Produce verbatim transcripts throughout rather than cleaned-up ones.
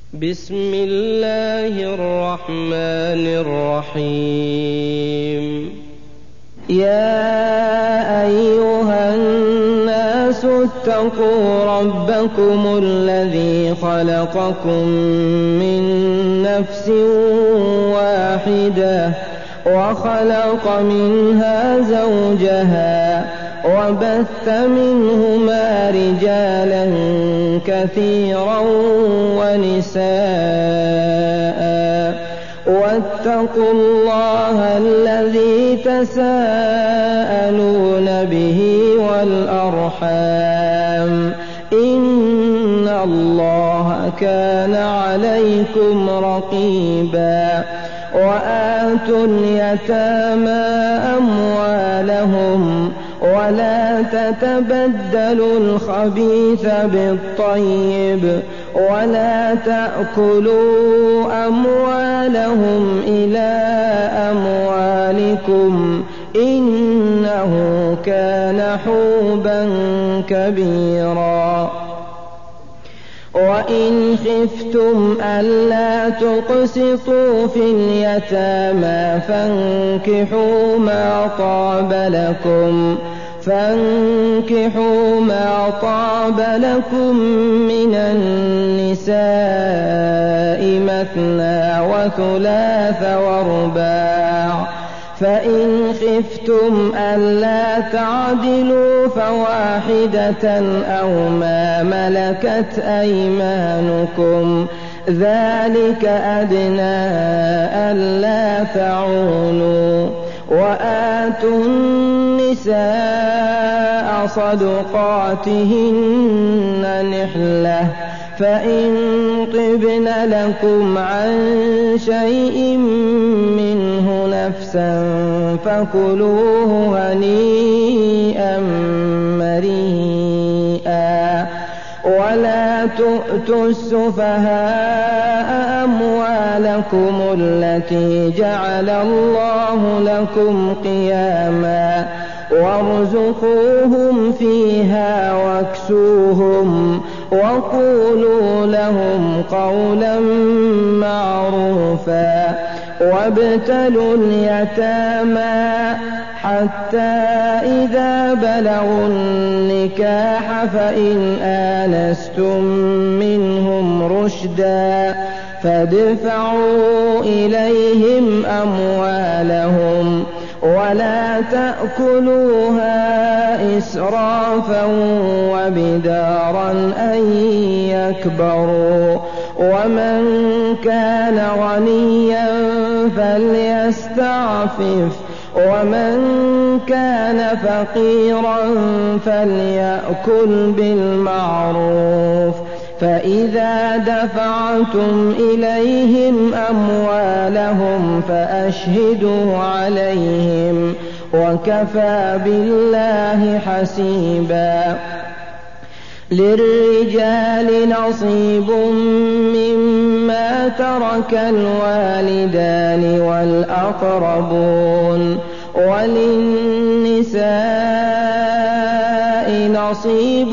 بسم الله الرحمن الرحيم. يا أيها الناس اتقوا ربكم الذي خلقكم من نفس واحدة وخلق منها زوجها وبث منهما رجالا كثيرا ونساء واتقوا الله الذي تساءلون به والأرحام إن الله كان عليكم رقيبا. وآتوا اليتامى أموالهم ولا تتبدلوا الخبيث بالطيب ولا تأكلوا أموالهم إلى أموالكم إنه كان حوبا كبيرا. وإن خفتم ألا تقسطوا في اليتامى فانكحوا ما طاب لكم فانكحوا ما طاب لكم من النساء مثنى وثلاث ورباع فإن خفتم ألا تعدلوا فواحدة أو ما ملكت أيمانكم ذلك أدنى ألا تعولوا. وآتوا النساء صدقاتهن نحلة فإن طبن لكم عن شيء منه نفسا فكلوه هنيئا مريئا. ولا تؤتوا السفهاء أموالكم التي جعل الله لكم قياما وارزقوهم فيها واكسوهم وقولوا لهم قولا معروفا. وابتلوا اليتامى حتى إذا بلغوا النكاح فإن آنستم منهم رشدا فادفعوا إليهم أموالهم ولا تأكلوها إسرافا وبدارا أن يكبروا. ومن كان غنيا فليستعفف ومن كان فقيرا فليأكل بالمعروف. فإذا دفعتم إليهم أموالهم فأشهدوا عليهم وكفى بالله حسيبا. للرجال نصيب مما ترك الوالدان والأقربون وللنساء نصيب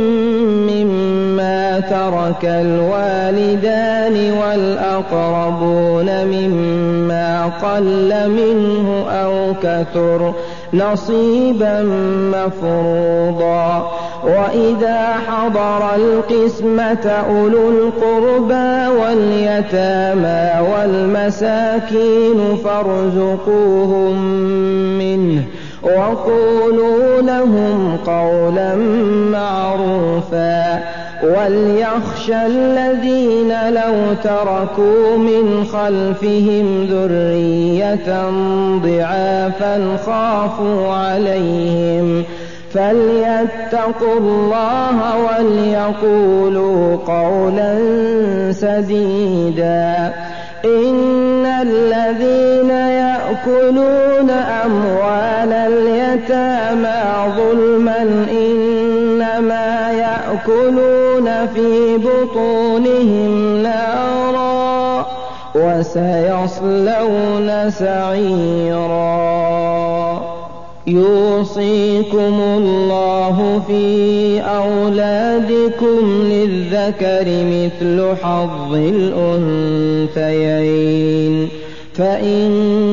مما ترك الوالدان والأقربون مما قل منه أو كثر نصيبا مفروضا. وإذا حضر القسمة أولو القربى واليتامى والمساكين فارزقوهم منه وقولوا لهم قولا معروفا. وليخشى الذين لو تركوا من خلفهم ذرية ضعافا خافوا عليهم فليتقوا الله وليقولوا قولا سديدا. إن الذين يأكلون أموال اليتامى ظلما إنما يأكلون في بطونهم نارا وسيصلون سعيرا. يوصيكم الله في أولادكم للذكر مثل حظ الأنثيين فإن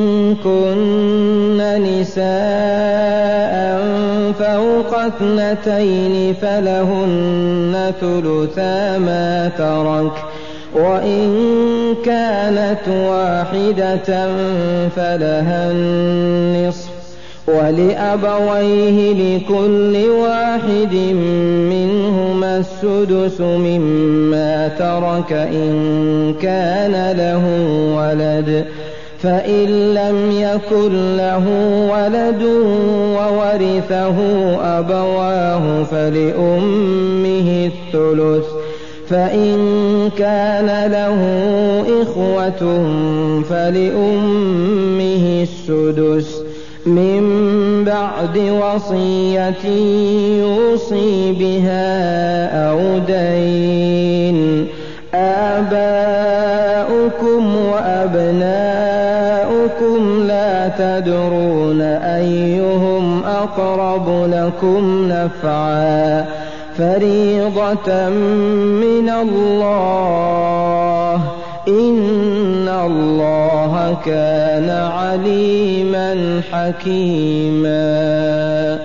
كن نساء فوق اثنتين فلهن ثلثا ما ترك وإن كانت واحدة فلها النصف ولأبويه لكل واحد منهما السدس مما ترك إن كان له ولد فإن لم يكن له ولد وورثه أبواه فلأمه الثلث فإن كان له إخوة فلأمه السدس من بعد وصية يوصي بها أو دين آباؤكم وأبناؤكم لا تدرون أيهم أقرب لكم نفعا فريضة من الله إن الله كان عليما حكيما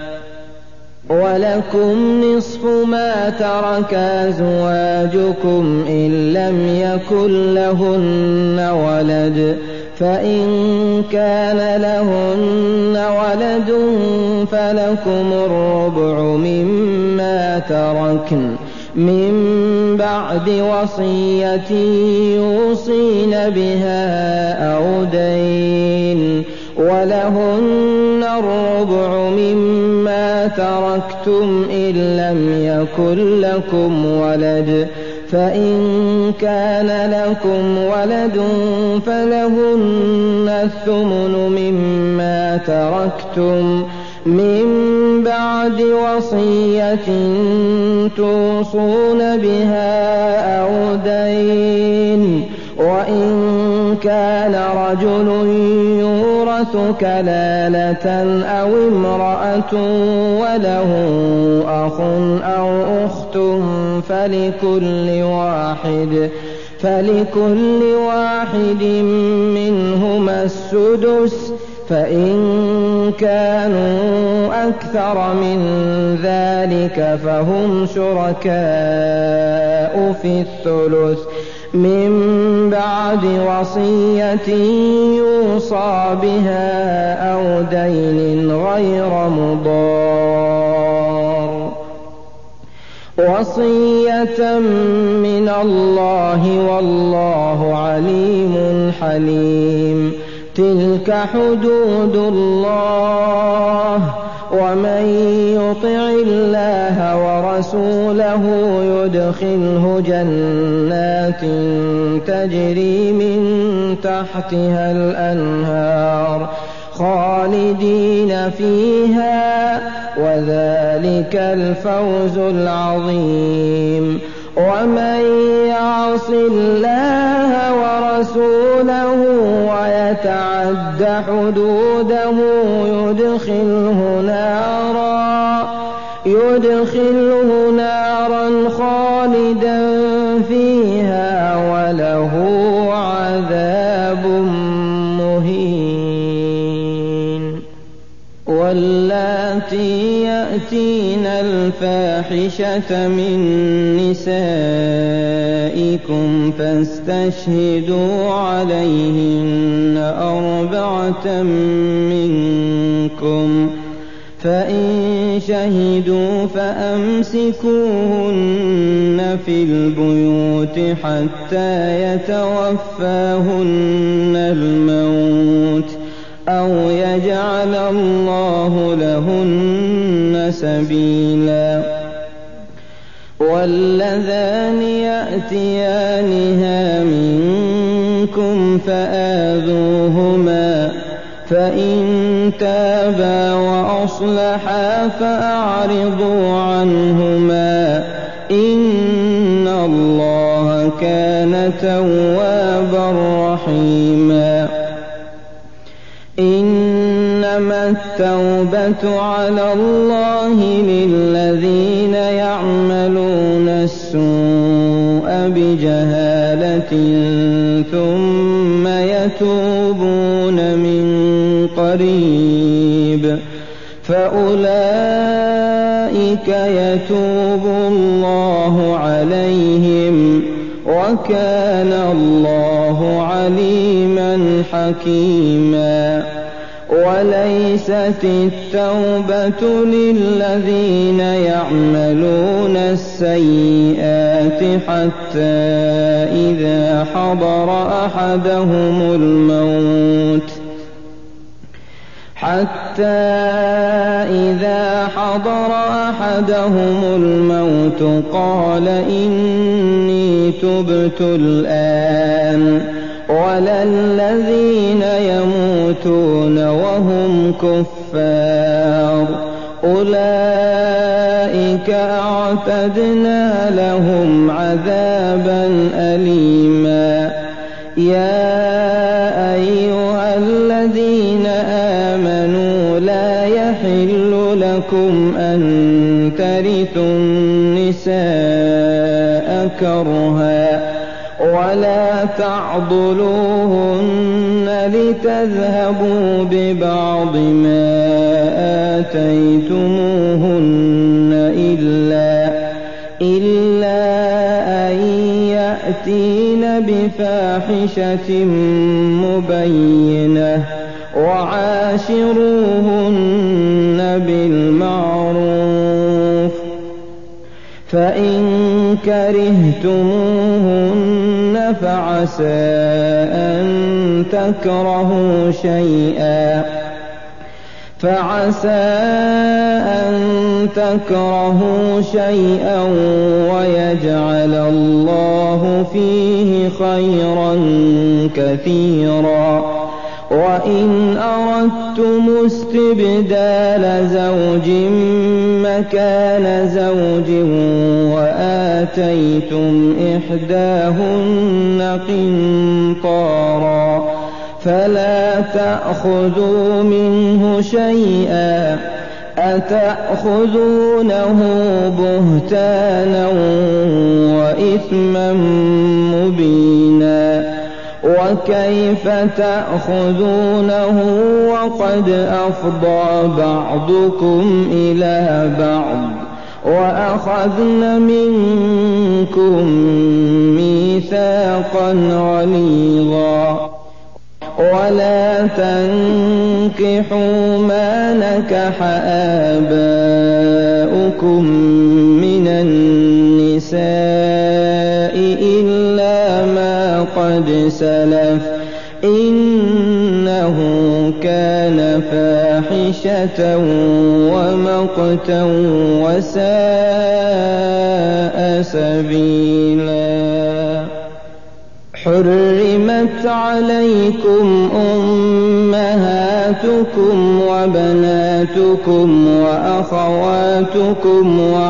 ولكم نصف ما ترك أزواجكم إن لم يكن لهن ولد فإن كان لهن ولد فلكم الربع مما تركن من بعد وصية يوصين بها أو دين ولهن الربع مما تركتم إن لم يكن لكم ولد فإن كان لكم ولد فلهن الثمن مما تركتم من بعد وصية توصون بها أو دين وإن كان رجل يورث كلالة أو امرأة وله أخ أو أخت فلكل واحد فلكل واحد منهما السدس فإن كانوا أكثر من ذلك فهم شركاء في الثلث من بعد وصية يوصى بها أو دين غير مضار وصية من الله والله عليم حليم تلك حدود الله ومن يطع الله ورسوله يدخله جنات تجري من تحتها الأنهار خالدين فيها وذلك الفوز العظيم ومن يعص الله ورسوله ويتعد حدوده يدخله نارا يدخله نارا خالدا فيها وله عذاب مهين واللاتي يأتين الفاحشة من نسائكم فاستشهدوا عليهن أربعة منكم فإن شهدوا فأمسكوهن في البيوت حتى يتوفاهن الموت أو يجعل الله لهن سبيلا واللذان يأتيانها منكم فآذوهما فإن تابا وأصلحا فأعرضوا عنهما إن الله كان توابا رحيما إنما إنما التوبة على الله للذين يعملون السوء بجهالة ثم يتوبون من قريب فأولئك يتوب الله عليهم وكان الله عليما حكيما. وليست التوبة للذين يعملون السيئات حتى إذا حضر أحدهم الموت حتى إذا حضر أحدهم الموت قال إني تبت الآن ولا الذين يموتون وهم كفار أولئك أعتدنا لهم عذابا أليما. يا أيها الذين آمنوا لا يحل لكم أن ترثوا النساء كرها ولا تعضلوهن لتذهبوا ببعض ما آتيتموهن إلا, إلا أن يأتين بفاحشة مبينة وعاشروهن بالمعروف فإن كرهتموهن فعسى أن تكرهوا شيئا فعسى أن تكرهوا شيئا ويجعل الله فيه خيرا كثيرا. وإن أردتم استبدال زوج مكان زوج وآتيتم إحداهن قنطارا فلا تأخذوا منه شيئا أتأخذونه بهتانا وإثما مبينا. وكيف تأخذونه وقد أفضى بعضكم إلى بعض وأخذن منكم ميثاقا غليظا. ولا تنكحوا ما نكح آباؤكم من النساء إلا ما قد سلف إنه كان فاحشة ومقتا وساء سبيلا. حرمت عليكم أمهاتكم وبناتكم وأخواتكم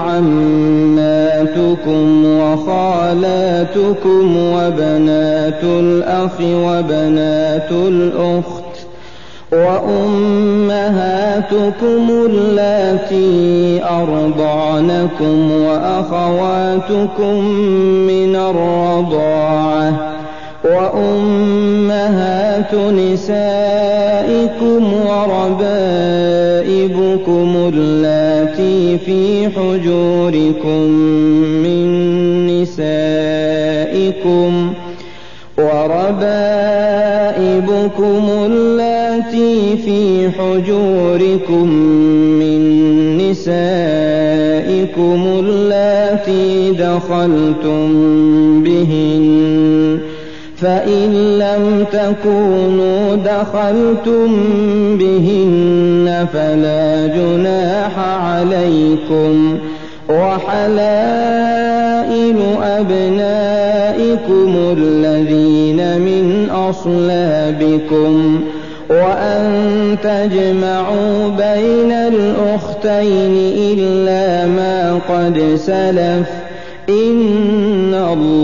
وعماتكم وخالاتكم وبنات الأخ وبنات الأخت وأمهاتكم اللاتي أرضعنكم وأخواتكم من الرضاعة وأمهات نسائكم وربائبكم اللاتي في حجوركم من نسائكم وربائبكم اللاتي في حجوركم من نسائكم اللاتي دخلتم بهن فإن لم تكونوا دخلتم بهن فلا جناح عليكم وحلائل أبنائكم الذين من أصلابكم وأن تجمعوا بين الأختين إلا ما قد سلف إن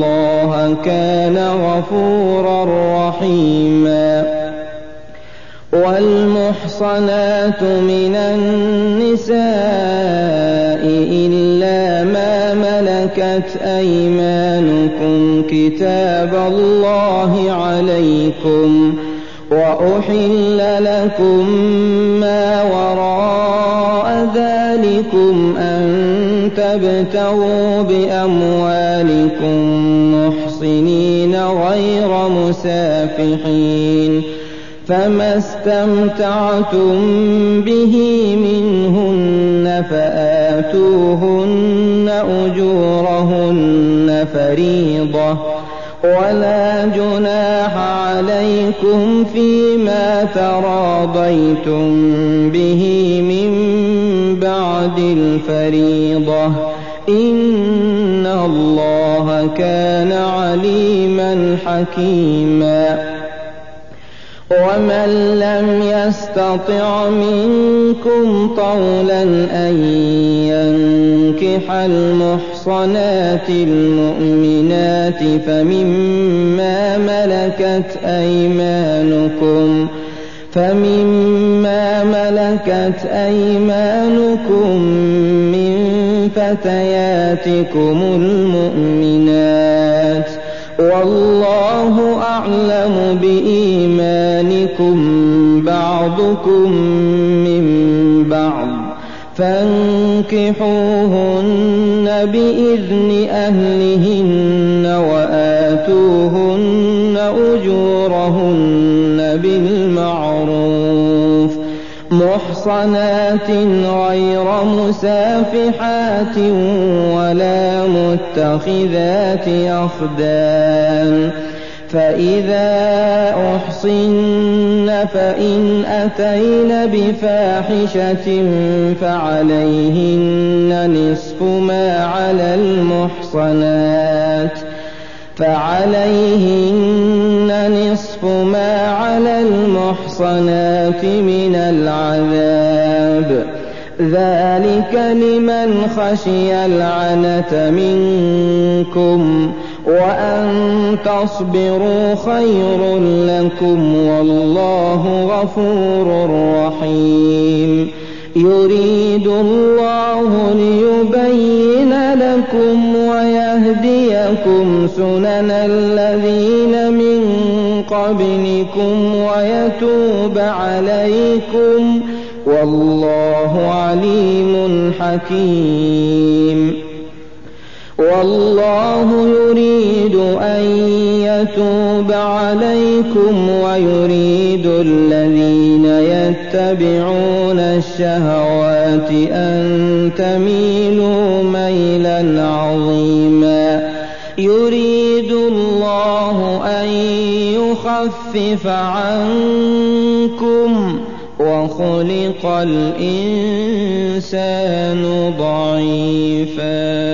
الله كان غفورا رحيما. والمحصنات من النساء إلا ما ملكت أيمانكم كتاب الله عليكم وأحل لكم ما وراء ذلكم أن تبتغوا بأموالكم محصنين غير مسافحين فما استمتعتم به منهن فآتوهن أجورهن فريضة ولا جناح عليكم فيما تراضيتم به من بعد الفريضة إن الله كان عليما حكيما ومن لم يستطع منكم طولا أن ينكح المحصنات المؤمنات فمما ملكت أيمانكم فمما ملكت أيمانكم من فتياتكم المؤمنات والله أعلم بإيمانكم بعضكم من بعض فانكحوهن بإذن أهلهن وآتوهن أجورهن بالمعروف محصنات غير مسافحات ولا متخذات أخدان فإذا أحصن فإن أتين بفاحشة فعليهن نصف ما على المحصنات فعليهن نصف ما على المحصنات من العذاب ذلك لمن خشي العنة منكم وأن تصبروا خير لكم والله غفور رحيم يريد الله ليبين لكم ويهديكم سنن الذين من قبلكم ويتوب عليكم والله عليم حكيم والله يريد أن يتوب عليكم ويريد الذين يتبعون الشهوات أن تميلوا ميلا عظيما يريد الله أن يخفف عنكم وخلق الإنسان ضعيفا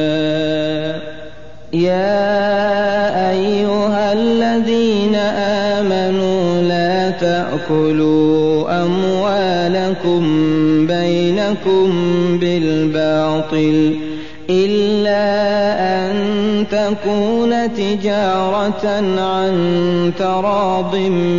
يا أيها الذين آمنوا لا تأكلوا أموالكم بينكم بالباطل إلا أن تكون تجارة عن تراض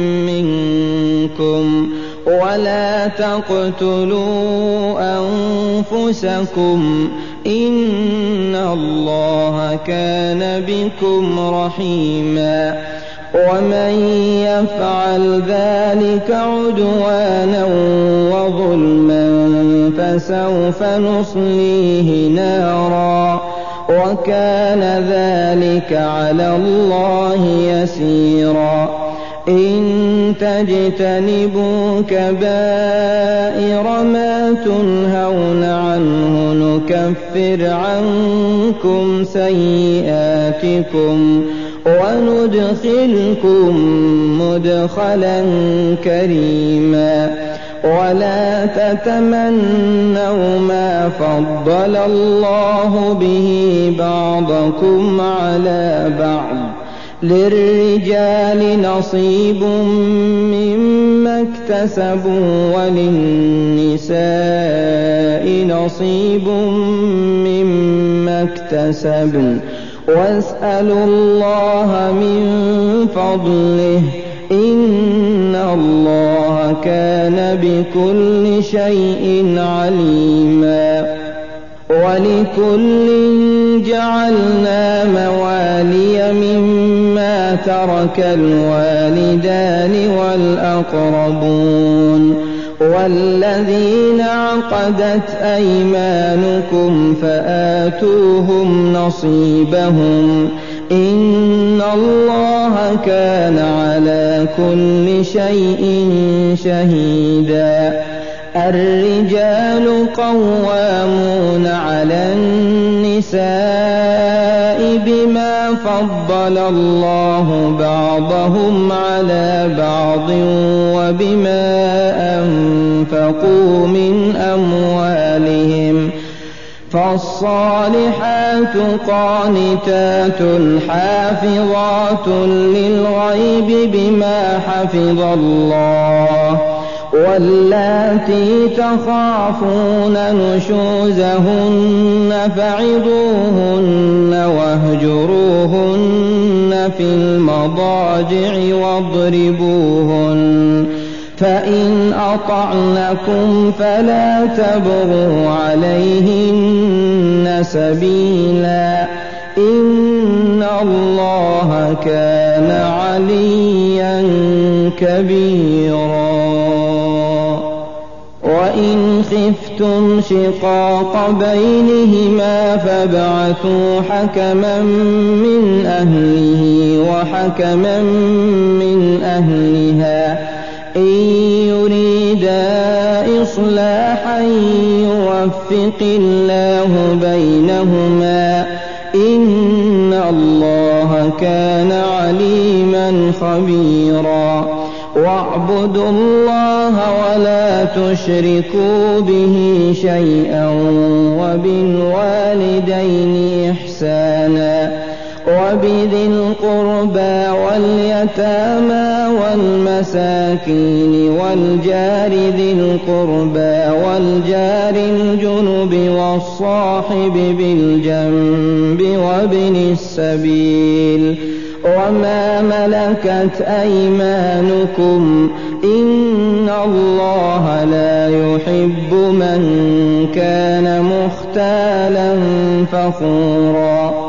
منكم ولا تقتلوا أنفسكم إن الله كان بكم رحيما ومن يفعل ذلك عدوانا وظلما فسوف نصليه نارا وكان ذلك على الله يسيرا إن تجتنبوا كبائر ما تنهون عنه نكفر عنكم سيئاتكم وندخلكم مدخلا كريما ولا تتمنوا ما فضل الله به بعضكم على بعض للرجال نصيب مما اكتسبوا وللنساء نصيب مما اكتسبن واسألوا الله من فضله إن الله كان بكل شيء عليما ولكل جعلنا موالي مما ترك الوالدان والأقربون والذين عقدت أيمانكم فآتوهم نصيبهم إن الله كان على كل شيء شهيدا الرجال قوامون على النساء بما فضل الله بعضهم على بعض وبما أنفقوا من أموالهم فالصالحات قانتات حافظات للغيب بما حفظ الله واللاتي تخافون نشوزهن فعظوهن واهجروهن في المضاجع واضربوهن فإن أطعنكم فلا تبغوا عليهن سبيلا إن الله كان عليا كبيرا وإن خفتم شقاق بينهما فابعثوا حكما من أهله وحكما من أهلها إن يريدا إصلاحا يوفق الله بينهما إن الله كان عليما خبيرا واعبدوا الله ولا تشركوا به شيئا وبالوالدين إحسانا وبذي القربى واليتامى والمساكين والجار ذي القربى والجار الجنب والصاحب بالجنب وابن السبيل وما ملكت أيمانكم إن الله لا يحب من كان مختالا فخورا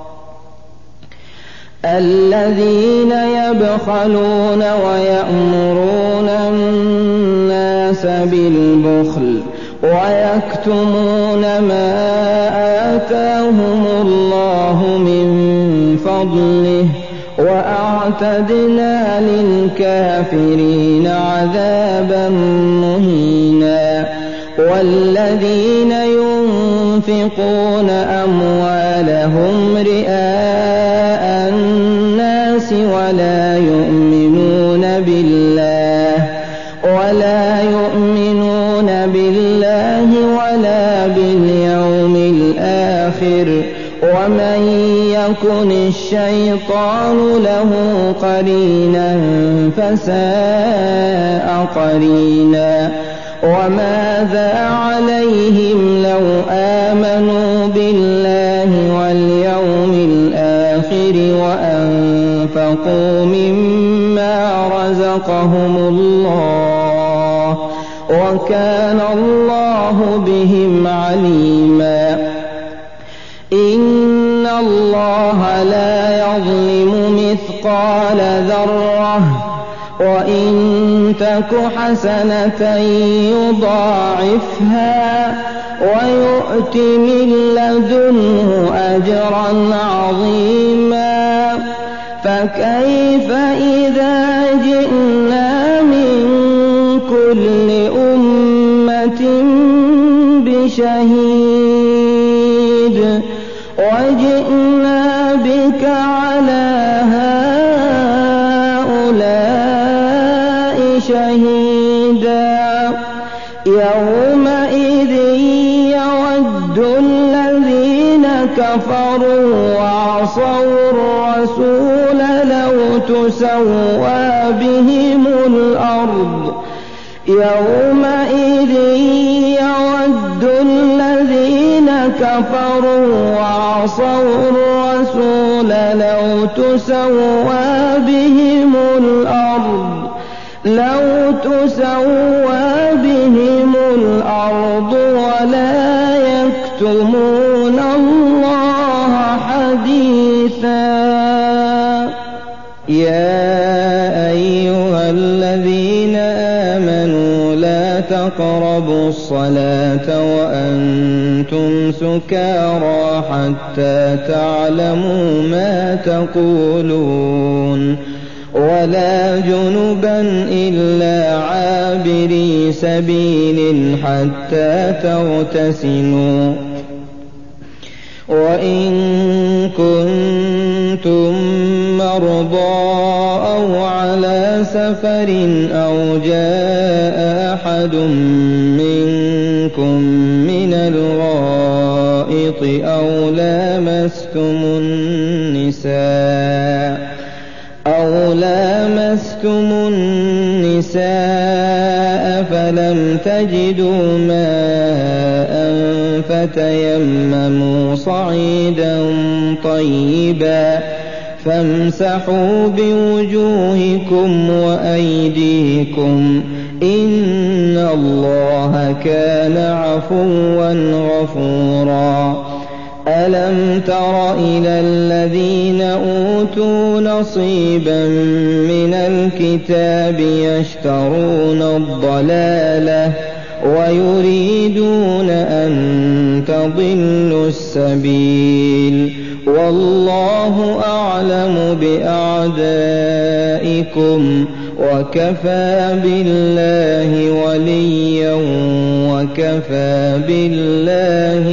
الذين يبخلون ويأمرون الناس بالبخل ويكتمون ما آتاهم الله من فضله وأعتدنا للكافرين عذابا مهينا والذين ينفقون أموالهم رئاء الناس ولا يؤمنون بالله ولا يؤمنون بالله ولا باليوم الآخر ومن يكن الشيطان له قرينا فساء قرينا وماذا عليهم لو آمنوا بالله واليوم الآخر وأنفقوا مما رزقهم الله وكان الله بهم عليما إن الله لا يظلم مثقال ذرة وإن تك حسنة يضاعفها ويؤت من لدنه أجرا عظيما فكيف إذا جئنا من كل أمة بشهيد وجئنا بك على هؤلاء شهيدا يومئذ يود الذين كفروا وعصوا الرسول لو تسوى بهم الأرض يومئذ يود الذين كفروا وعصوا الرسول لو تسوى بهم الأرض لو تسوى بهم الأرض ولا يكتمون الله حديثا. يا أيها الذين آمنوا لا تقربوا الصلاة وأنتم سكارى حتى تعلموا ما تقولون ولا جنبا إلا عابري سبيل حتى تغتسلوا. وإن كنتم مرضى أو على سفر أو جاء أحد منكم من الغائط أو لامستم النساء أو لامستم النساء فلم تجدوا ماء فتيمموا صعيدا طيبا فامسحوا بوجوهكم وأيديكم إن الله كان عفوا غفورا. ألم تر إلى الذين أوتوا نصيبا من الكتاب يشترون الضلالة ويريدون أن تضلوا السبيل والله أعلم بأعدائكم وكفى بالله وليا وكفى بالله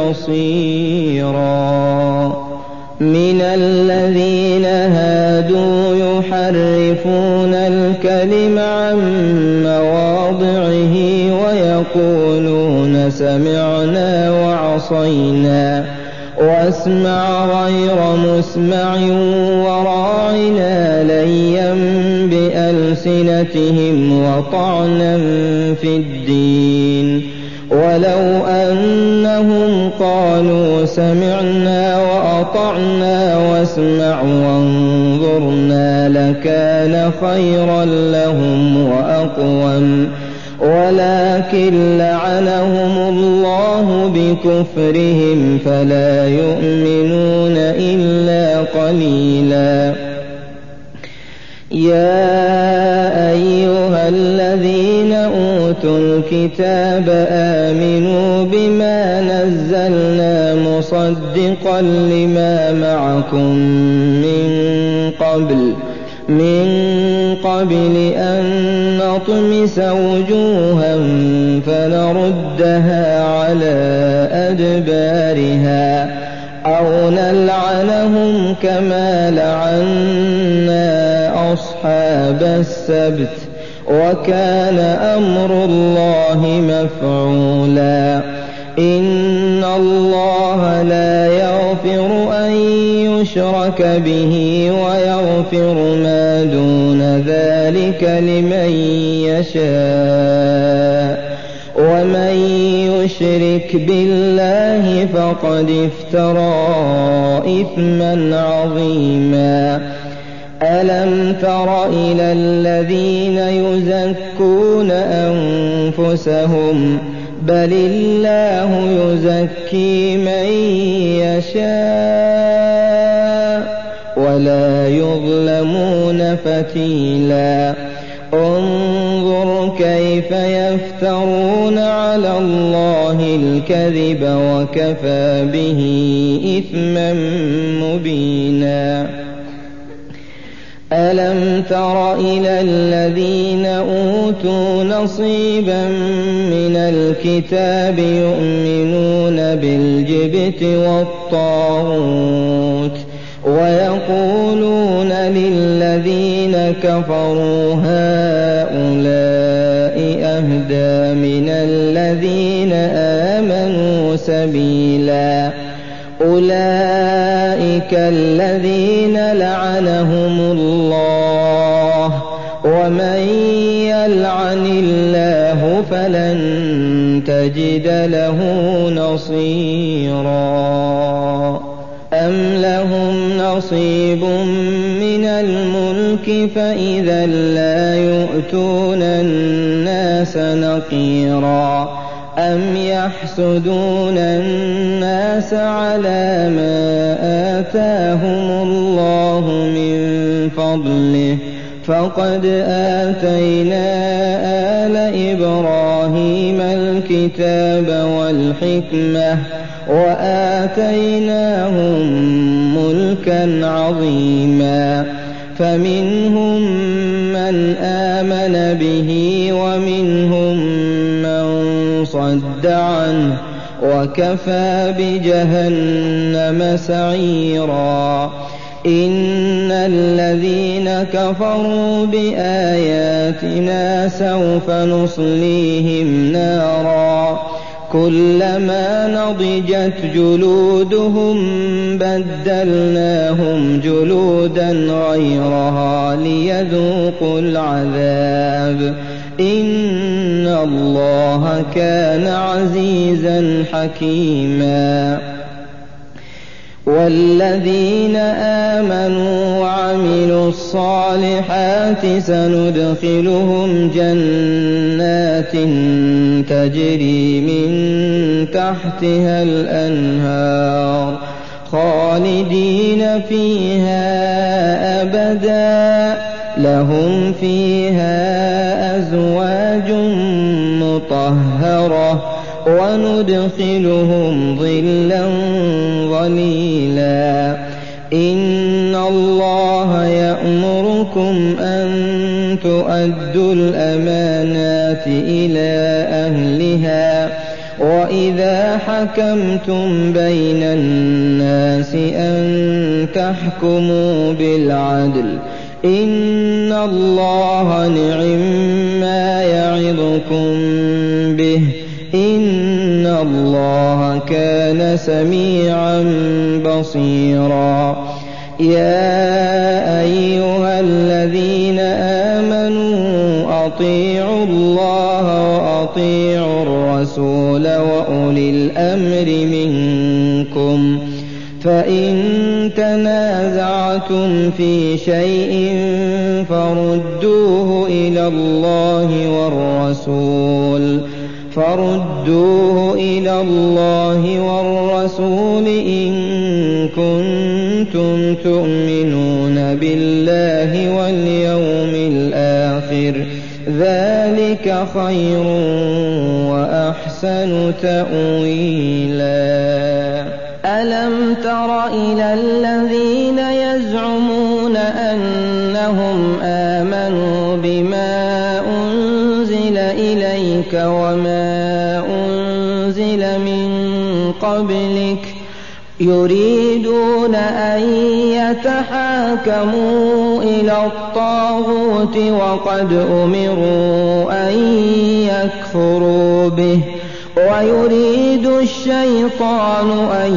نصيرا. من الذين هادوا يحرفون الكلم عن مواضعه ويقولون سمعنا وعصينا واسمع غير مسمع وراعنا ليا بألسنتهم وطعنا في الدين ولو أنهم قالوا سمعنا وأطعنا واسمع وانظرنا لكان خيرا لهم وأقوم ولكن لعنهم الله بكفرهم فلا يؤمنون إلا قليلا. يا أيها الذين أوتوا الكتاب آمنوا بما نزلنا مصدقا لما معكم من قبل من قبل أن نطمس وجوها فنردها على أدبارها أو نلعنهم كما لعنا أصحاب السبت وكان أمر الله مفعولا. إن الله لا يغفر أن يشرك به ويغفر ما دون ذلك لمن يشاء ومن يشرك بالله فقد افترى إثما عظيما. ألم تر إلى الذين يزكون أنفسهم بل الله يزكي من يشاء ولا يظلمون فتيلا. انظر كيف يفترون على الله الكذب وكفى به إثما مبينا. ألم تر إلى الذين أوتوا نصيبا من الكتاب يؤمنون بالجبت والطاغوت ويقولون للذين كفروا هؤلاء أهدى من الذين آمنوا سبيلا. أولئك الذين لعنهم الله ومن يلعن الله فلن تجد له نصيرا. أم لهم نصيب من الملك فإذا لا يؤتون الناس نقيرا أم يحسدون الناس على ما آتاهم الله من فضله فقد آتينا آل إبراهيم الكتاب والحكمة وآتيناهم ملكا عظيما فمنهم من آمن به ومنهم من صد عنه وكفى بجهنم سعيرا إن الذين كفروا بآياتنا سوف نصليهم نارا كلما نضجت جلودهم بدلناهم جلودا غيرها ليذوقوا العذاب إن الله كان عزيزا حكيما والذين آمنوا وعملوا الصالحات سندخلهم جنات تجري من تحتها الأنهار خالدين فيها أبدا لهم فيها أزواج مطهرة وندخلهم ظلا ظليلا إن الله يأمركم أن تؤدوا الأمانات إلى أهلها وإذا حكمتم بين الناس أن تحكموا بالعدل إن الله نعما يعظكم به إن الله كان سميعا بصيرا يا أيها الذين آمنوا أطيعوا الله وأطيعوا الرسول وأولي الأمر منكم فإن تنازعتم في شيء فردوه إلى الله والرسول فردوه إلى الله والرسول إن كنتم تؤمنون بالله واليوم الآخر ذلك خير وأحسن تأويلا ألم تر إلى الذين يزعمون أنهم آمنوا بما أنزل إليك وما أنزل من قبلك يريدون أن يتحاكموا إلى الطاغوت وقد أمروا أن يكفروا به ويريد الشيطان أن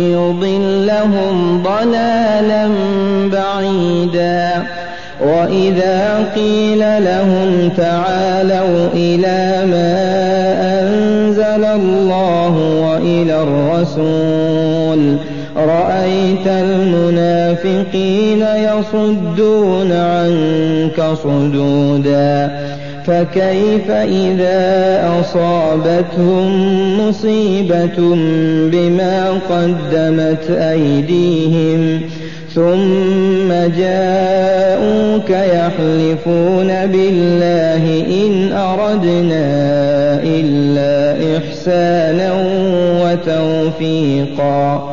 يضلهم ضلالا بعيدا وإذا قيل لهم تعالوا إلى ما أنزل الله وإلى الرسول رأيت المنافقين يصدون عنك صدودا فكيف إذا أصابتهم مصيبة بما قدمت أيديهم ثم جاءوك يحلفون بالله إن أردنا إلا إحسانا وتوفيقا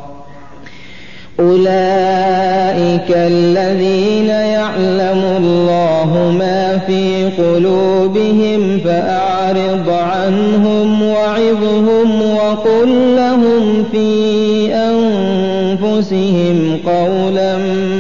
أولئك الذين يعلم الله ما في قلوبهم فأعرض عنهم وعظهم وقل لهم في أنفسهم قولا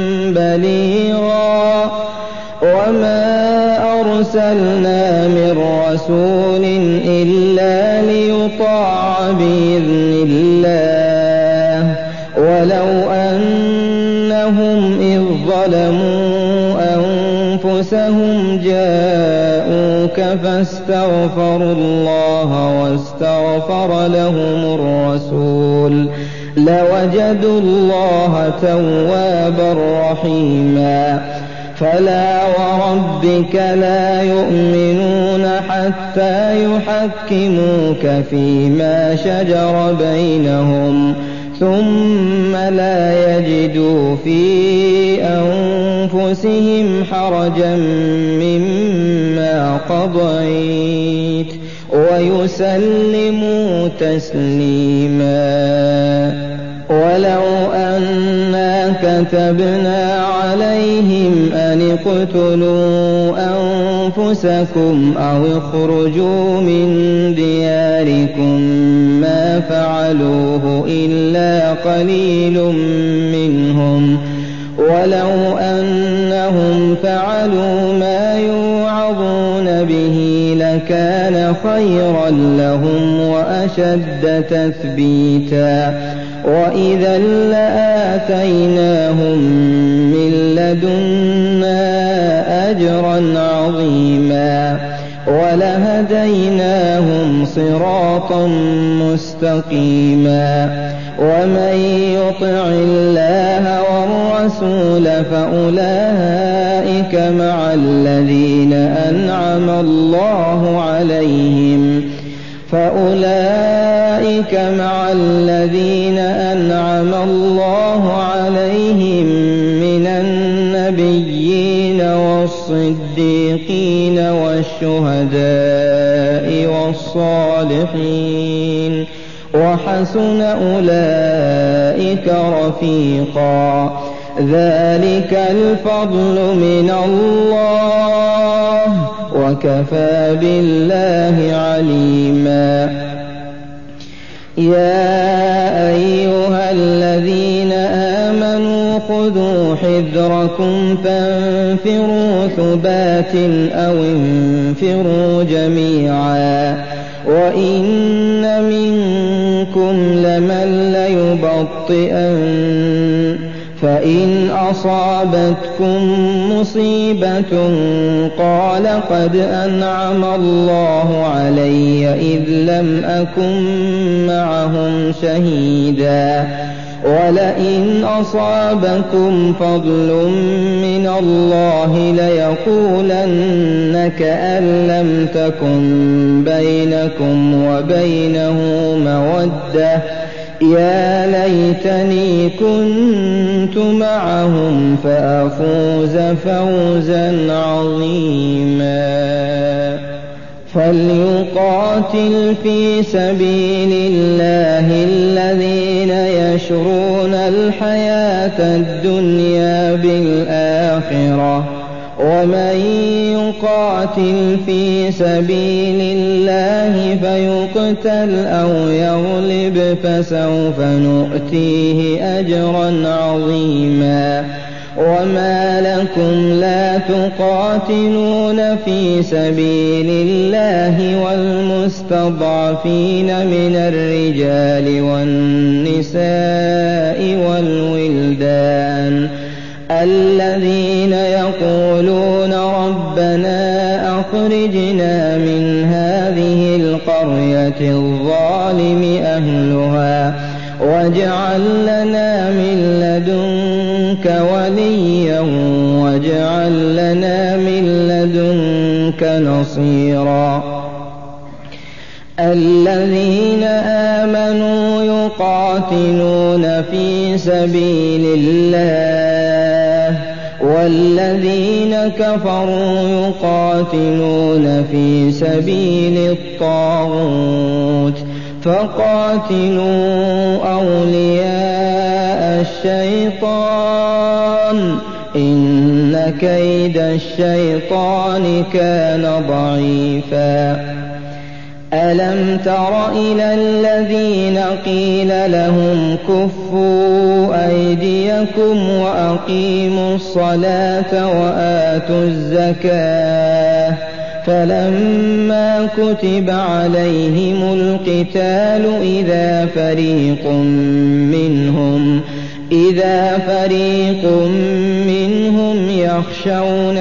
بليغا وما أرسلنا من رسول إلا ليطاع بإذن الله ولو أنهم إذ ظلموا أنفسهم جاءوك فاستغفروا الله واستغفر لهم الرسول لوجدوا الله توابا رحيما فلا وربك لا يؤمنون حتى يحكموك فيما شجر بينهم ثم لا يجدوا في أنفسهم حرجا مما قضيت ويسلموا تسليما ولو أنا كتبنا عليهم أن اقتلوا أنفسكم أو اخرجوا من دياركم ما فعلوه إلا قليل منهم ولو أنهم فعلوا ما يوعظون به لكان خيرا لهم وأشد تثبيتا وإذا لآتيناهم من لدنا أجرا عظيما ولهديناهم صراطا مستقيما ومن يطع الله والرسول فأولئك مع الذين أنعم الله عليهم فأولئك مع الذين أنعم الله عليهم من النبيين والصديقين والشهداء والصالحين وحسن أولئك رفيقا ذلك الفضل من الله وكفى بالله عليما يا أيها الذين آمنوا خذوا حذركم فانفروا ثبات أو انفروا جميعا وإن منكم لمن ليبطئن فإن أصابتكم مصيبة قال قد أنعم الله علي إذ لم أكن معهم شهيدا ولئن أصابكم فضل من الله ليقولن كأن لم تكن بينكم وبينه مودة يا ليتني كنت معهم فأفوز فوزا عظيما فليقاتل في سبيل الله الذين يشرون الحياة الدنيا بالآخرة ومن يقاتل في سبيل الله فيقتل أو يغلب فسوف نؤتيه أجرا عظيما وما لكم لا تقاتلون في سبيل الله والمستضعفين من الرجال والنساء والولدان الذين يقولون ربنا أخرجنا من هذه القرية الظالم أهلها واجعل لنا من لدنك وليا واجعل لنا من لدنك نصيرا الذين آمنوا يقاتلون في سبيل الله والذين كفروا يقاتلون في سبيل الطاغوت فقاتلوا أولياء الشيطان إن كيد الشيطان كان ضعيفا ألم تر إلى الذين قيل لهم كفوا أيديكم وأقيموا الصلاة وآتوا الزكاة فلما كتب عليهم القتال إذا فريق منهم إذا فريق منهم يخشون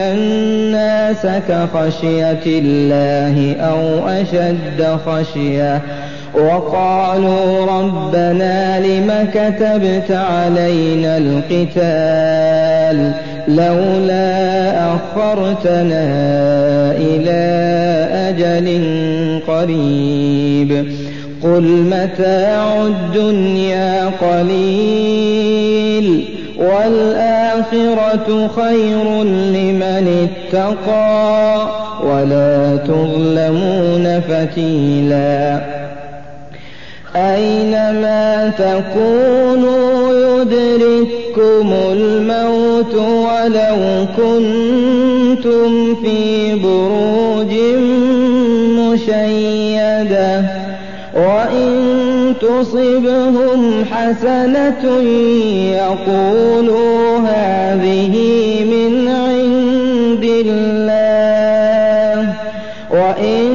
الناس كخشية الله أو أشد خشية وقالوا ربنا لم كتبت علينا القتال لولا أخرتنا إلى أجل قريب قل متاع الدنيا قليل والآخرة خير لمن اتقى ولا تظلمون فتيلا أينما تكونوا يدرككم الموت ولو كنتم في بروج مشيدة وإن تصبهم حسنة يقولوا هذه من عند الله وإن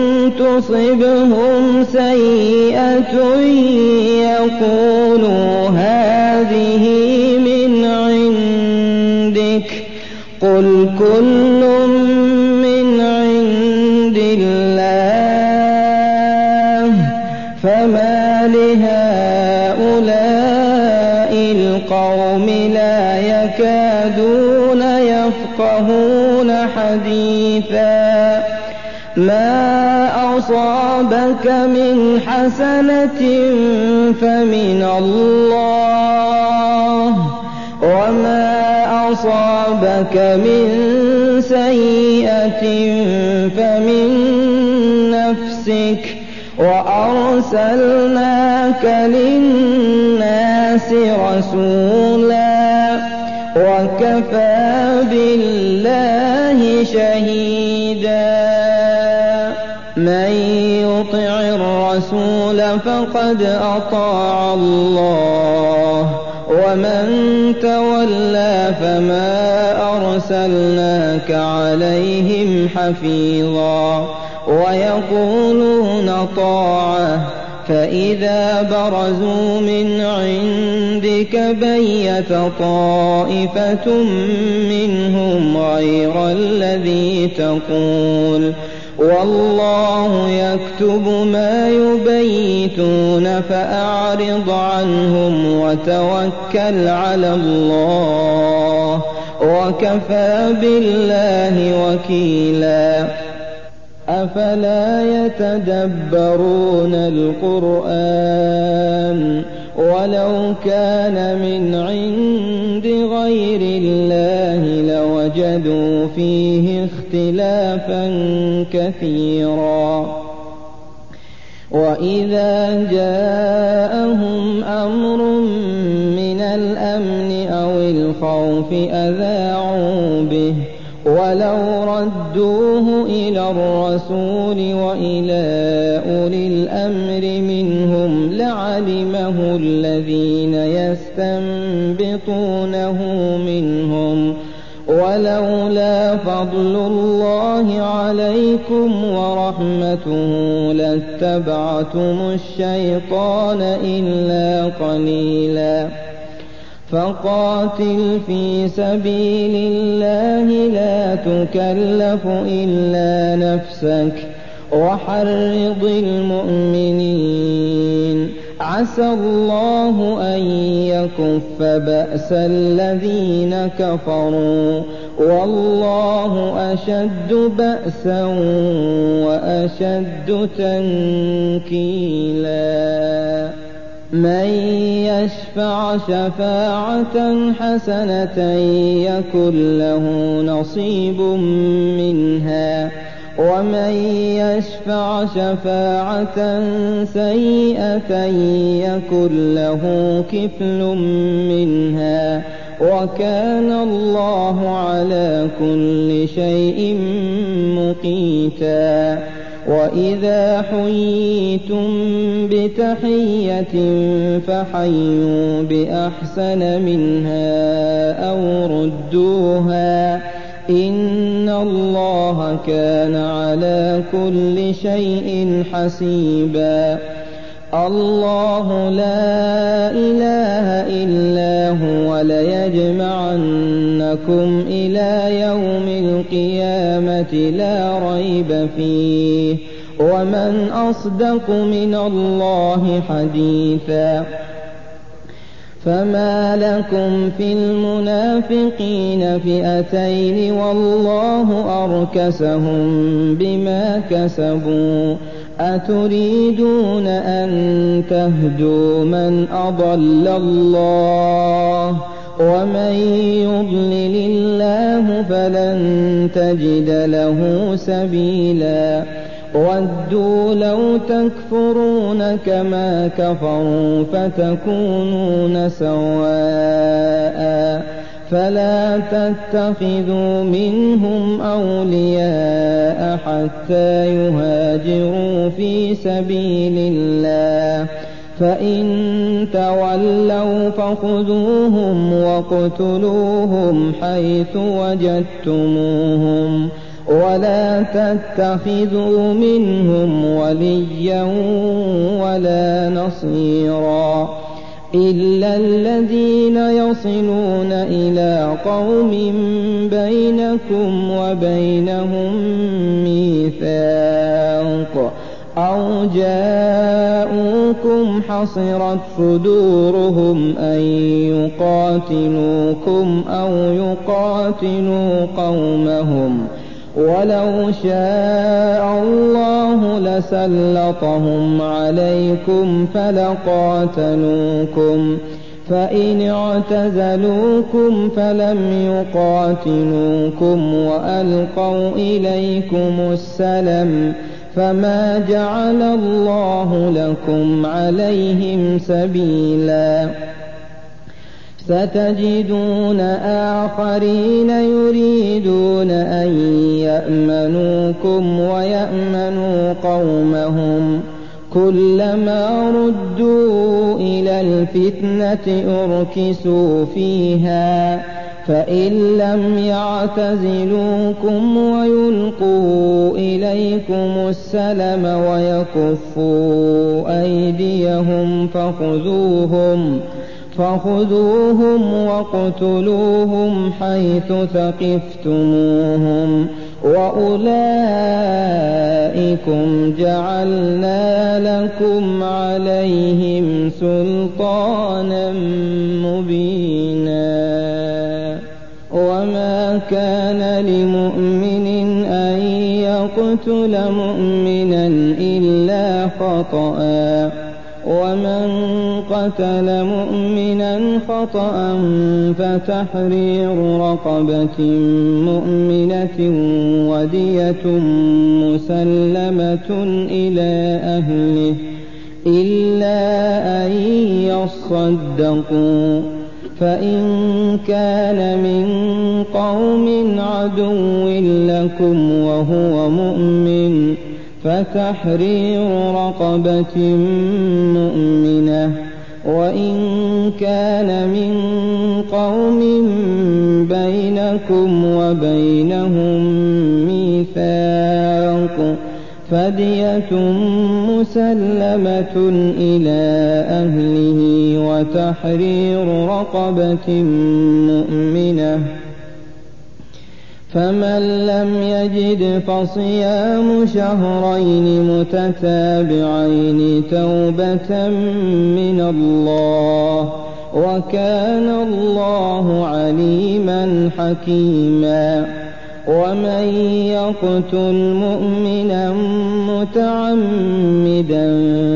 تصبهم سيئة يقولوا هذه من عندك قل كل من عند الله فما لهؤلاء القوم لا يكادون يفقهون حديثا ما أصابك من حسنة فمن الله وما أصابك من سيئة فمن نفسك وأرسلناك للناس رسولا وكفى بالله شهيدا من يطع الرسول فقد أطاع الله ومن تولى فما أرسلناك عليهم حفيظا ويقولون طاعة فإذا برزوا من عندك بيت طائفة منهم غير الذي تقول والله يكتب ما يبيتون فأعرض عنهم وتوكل على الله وكفى بالله وكيلا أفلا يتدبرون القرآن ولو كان من عند غير الله لوجدوا فيه اختلافا كثيرا وإذا جاءهم أمر من الأمن أو الخوف أذاعوا به ولو ردوه إلى الرسول وإلى أولي الأمر منهم لعلمه الذين يستنبطونه منهم ولولا فضل الله عليكم ورحمته لاتبعتم الشيطان إلا قليلا فقاتل في سبيل الله لا تكلف إلا نفسك وحرض المؤمنين عسى الله أن يكف بأس الذين كفروا والله أشد بأسا وأشد تنكيلا من يشفع شفاعة حسنة يكن له نصيب منها ومن يشفع شفاعة سيئة يكن له كفل منها وكان الله على كل شيء مقيتا وإذا حييتم بتحية فحيوا بأحسن منها أو ردوها إن الله كان على كل شيء حسيبا الله لا إله إلا هو ليجمعنكم إلى يوم القيامة لا ريب فيه ومن أصدق من الله حديثا فما لكم في المنافقين فئتين والله أركسهم بما كسبوا أتريدون أن تهدوا من أضل الله ومن يضلل الله فلن تجد له سبيلا ودوا لو تكفرون كما كفروا فتكونون سواء فلا تتخذوا منهم أولياء حتى يهاجروا في سبيل الله فإن تولوا فخذوهم واقتلوهم حيث وجدتموهم ولا تتخذوا منهم وليا ولا نصيرا إلا الذين يصلون إلى قوم بينكم وبينهم ميثاق أو جاءوكم حصرت صدورهم أن يقاتلوكم أو يقاتلوا قومهم ولو شاء الله لسلطهم عليكم فلقاتلوكم فإن اعتزلوكم فلم يقاتلوكم وألقوا إليكم السلم فما جعل الله لكم عليهم سبيلا ستجدون آخرين يريدون أن يأمنوكم ويأمنوا قومهم كلما ردوا إلى الفتنة أركسوا فيها فإن لم يعتزلوكم ويلقوا إليكم السلم ويكفوا أيديهم فخذوهم فخذوهم واقتلوهم حيث ثقفتموهم وأولئكم جعلنا لكم عليهم سلطانا مبينا وما كان لمؤمن أن يقتل مؤمنا إلا خطأ ومن قتل مؤمنا خطأ فتحرير رقبة مؤمنة ودية مسلمة إلى أهله إلا أن يصدقوا فإن كان من قوم عدو لكم وهو مؤمن فتحرير رقبة مؤمنة وإن كان من قوم بينكم وبينهم ميثاق فدية مسلمة إلى أهله وتحرير رقبة مؤمنة فمن لم يجد فصيام شهرين متتابعين توبة من الله وكان الله عليما حكيما ومن يقتل مؤمنا متعمدا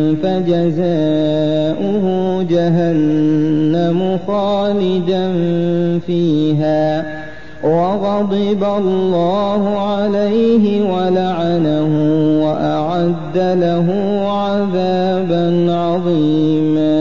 فجزاؤه جهنم خالدا فيها وغضب الله عليه ولعنه وأعد له عذابا عظيما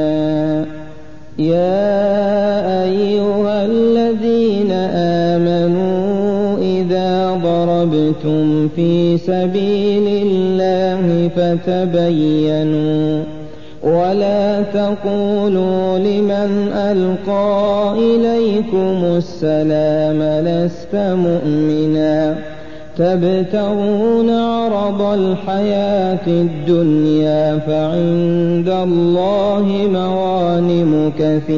يا أيها الذين آمنوا إذا ضربتم في سبيل الله فتبينوا ولا تقولوا لمن ألقى إليكم السلام لست مؤمنا تبتغون عرض الحياة الدنيا فعند الله مغانم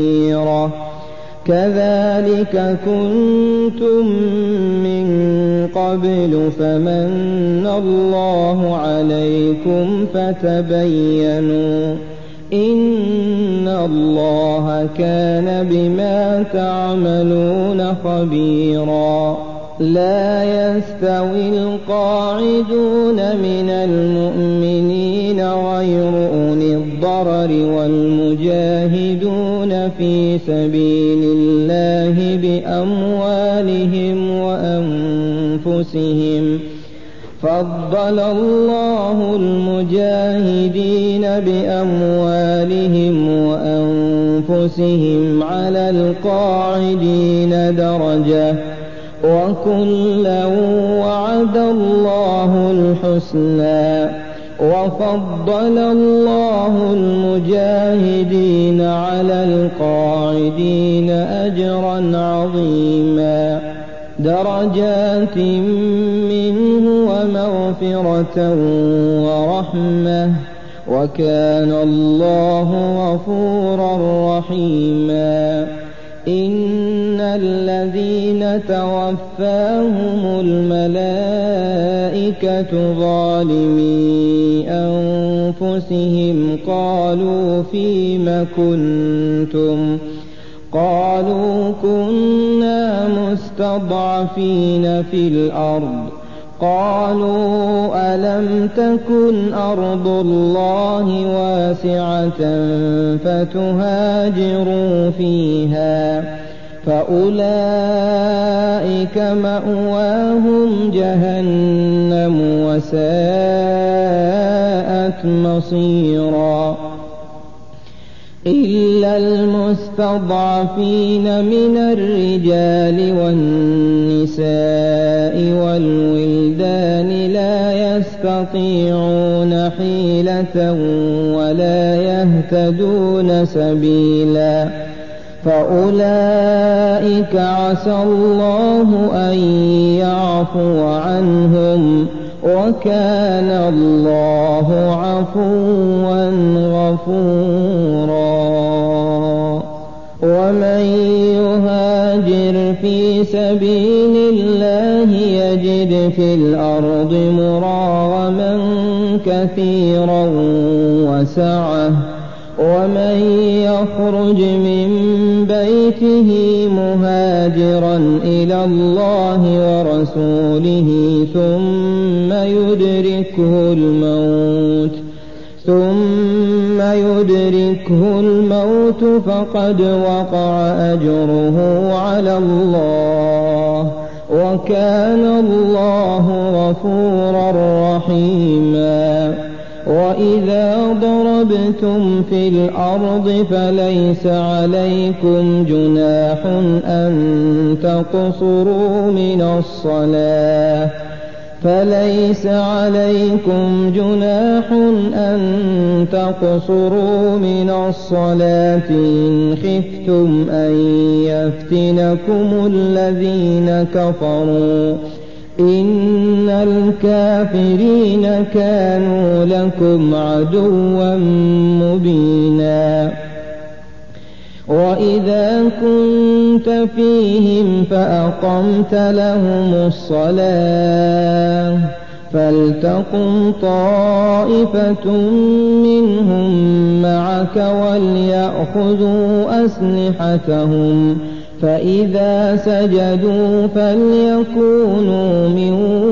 كثيرة كذلك كنتم من قبل فمن الله عليكم فتبينوا إن الله كان بما تعملون خبيرا. لا يستوي القاعدون من المؤمنين غير أولي الضرر والمجاهدون في سبيل الله بأموالهم وأنفسهم. فضل الله المجاهدين بأموالهم وأنفسهم على القاعدين درجة وكلا وعد الله الحسنى. وفضل الله المجاهدين على القاعدين أجرا عظيما درجات منه ومغفرة ورحمة وكان الله غفورا رحيما. إن الذين توفاهم الملائكة ظالمي أنفسهم قالوا فيم كنتم قالوا كنا مستضعفين في الأرض قالوا ألم تكن أرض الله واسعة فتهاجروا فيها فأولئك مأواهم جهنم وساءت مصيرا. إلا المستضعفين من الرجال والنساء والولدان لا يستطيعون حيلة ولا يهتدون سبيلا فأولئك عسى الله أن يعفو عنهم وكان الله عفوا غفورا. ومن يهاجر في سبيل الله يجد في الأرض مراغما كثيرا وسعة ومن يخرج من بيته مهاجرا إلى الله ورسوله ثم يدركه الموت ثم يدركه الموت فقد وقع أجره على الله وكان الله غفورا رحيما. وإذا ضربتم في الأرض فليس عليكم جناح أن تقصروا من الصلاة فليس عليكم جناح أن تقصروا من الصلاة إن خفتم أن يفتنكم الذين كفروا إن الكافرين كانوا لكم عدوا مبينا. وإذا كنت فيهم فأقمت لهم الصلاة فلتقم طائفة منهم معك وليأخذوا أسلحتهم فإذا سجدوا فليكونوا من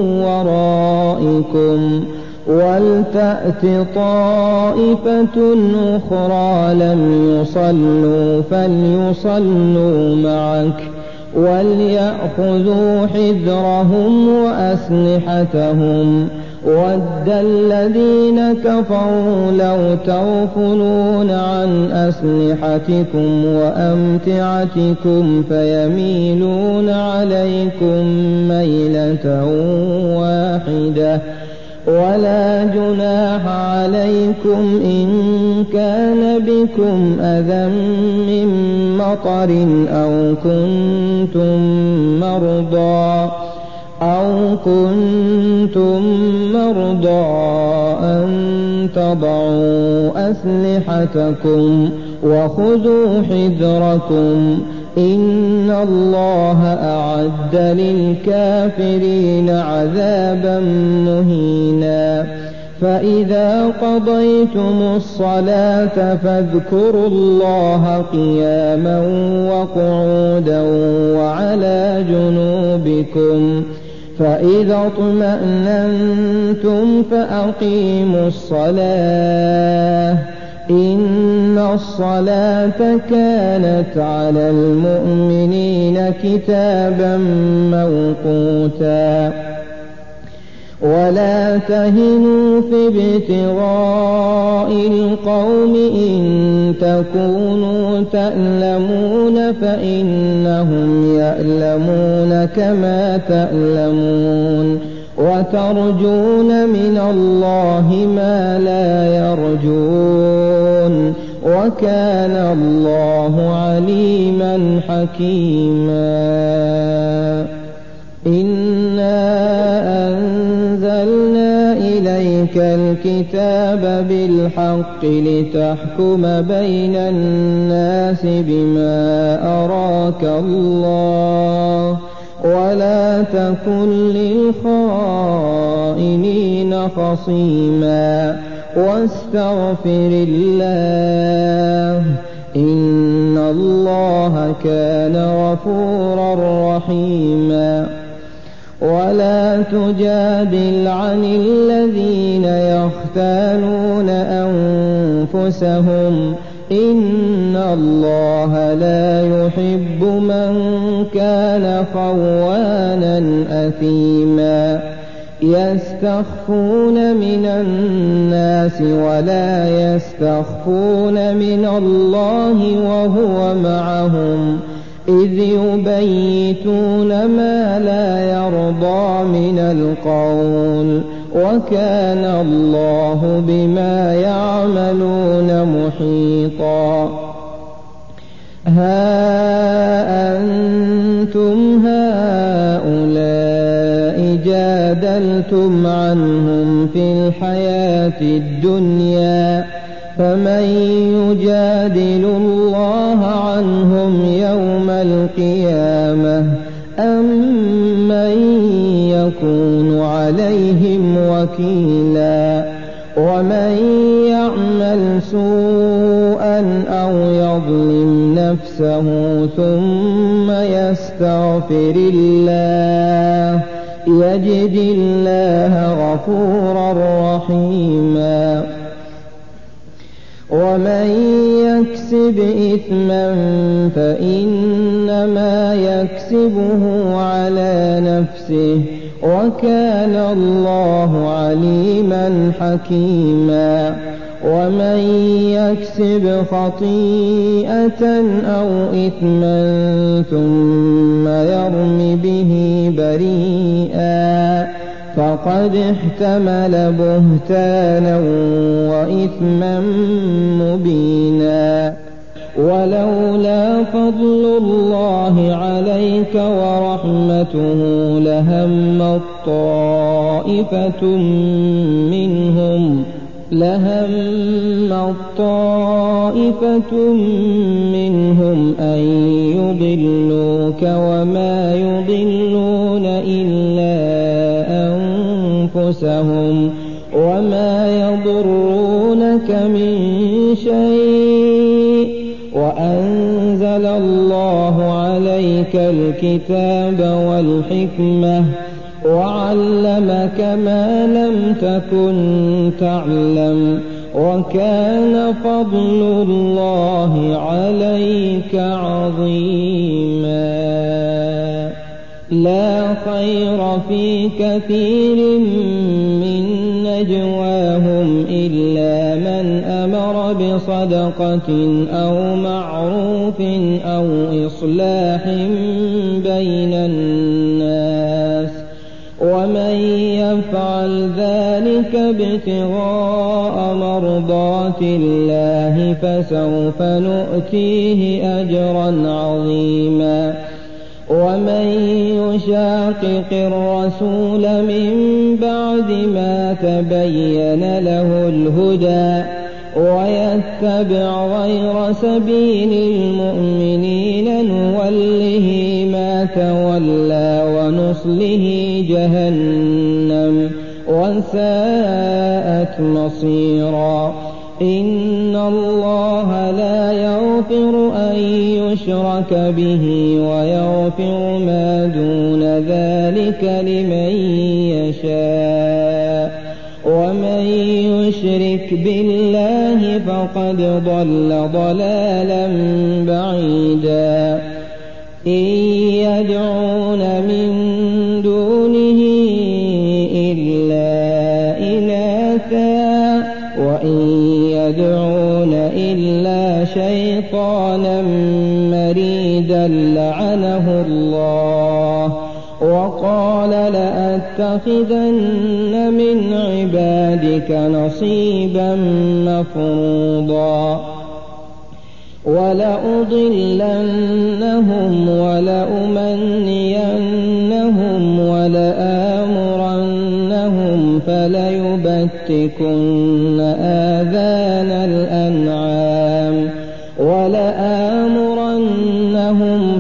ورائكم ولتأت طائفة أخرى لم يصلوا فليصلوا معك وليأخذوا حذرهم وأسلحتهم ود الذين كفروا لو تغفلون عن أسلحتكم وأمتعتكم فيميلون عليكم ميلة واحدة ولا جناح عليكم إن كان بكم أذى من مطر أو كنتم مرضى أو كنتم مرضى أن تضعوا أسلحتكم وخذوا حذركم إن الله أعد للكافرين عذابا مهينا فإذا قضيتم الصلاة فاذكروا الله قياما وقعودا وعلى جنوبكم فإذا اطمأننتم فأقيموا الصلاة إن الصلاة كانت على المؤمنين كتابا موقوتا ولا تهنوا في ابتغاء القوم إن تكونوا تألمون فإنهم يألمون كما تألمون وترجون من الله ما لا يرجون وكان الله عليما حكيما إنا أنزلنا إليك الكتاب بالحق لتحكم بين الناس بما أراك الله ولا تكن للخائنين خصيما واستغفر الله إن الله كان غفورا رحيما ولا تجادل عن الذين يختانون أنفسهم إن الله لا يحب من كان خوانا أثيما يستخفون من الناس ولا يستخفون من الله وهو معهم إذ يبيتون ما لا يرضى من القول وكان الله بما يعملون محيطا ها أنتم هؤلاء جادلتم عنهم في الحياة الدنيا فمن يجادل الله عنهم يوم القيامة أم من يكون عليهم وكيلا ومن يعمل سوءا أو يظلم نفسه ثم يستغفر الله يجد الله غفورا رحيما ومن يكسب إثما فإنما يكسبه على نفسه وكان الله عليما حكيما ومن يكسب خطيئة أو إثما ثم يرم به بريئا فقد احتمل بهتانا وإثما مبينا ولولا فضل الله عليك ورحمته لهم طائفة منهم لهم طائفة منهم أن يضلوك وما يضلون إلا أنفسهم وما يضرونك من شيء وأنزل الله عليك الكتاب والحكمة وعلمك ما لم تكن تعلم وكان فضل الله عليك عظيما لا خير في كثير من نجواهم إلا من أمر بصدقة أو معروف أو إصلاح بين الناس ومن يفعل ذلك ابتغاء مرضات الله فسوف نؤتيه أجرا عظيما ومن يشاقق الرسول من بعد ما تبين له الهدى ويتبع غير سبيل المؤمنين نوله ما تولى ونصله جهنم وساءت مصيرا. إن الله لا يغفر أن يشرك به ويغفر ما دون ذلك لمن يشاء ومن يشرك بالله فقد ضل ضلالا بعيدا. إن يدعون من دونه إلا إناثا وإن يدعون إلا شيطانا مريدا لعنه الله وقال لأتخذن من عبادك نصيبا مفروضا ولأضلنهم ولأمنينهم ولآمرنهم فليبتكن آذان الأنعام ولآمرنهم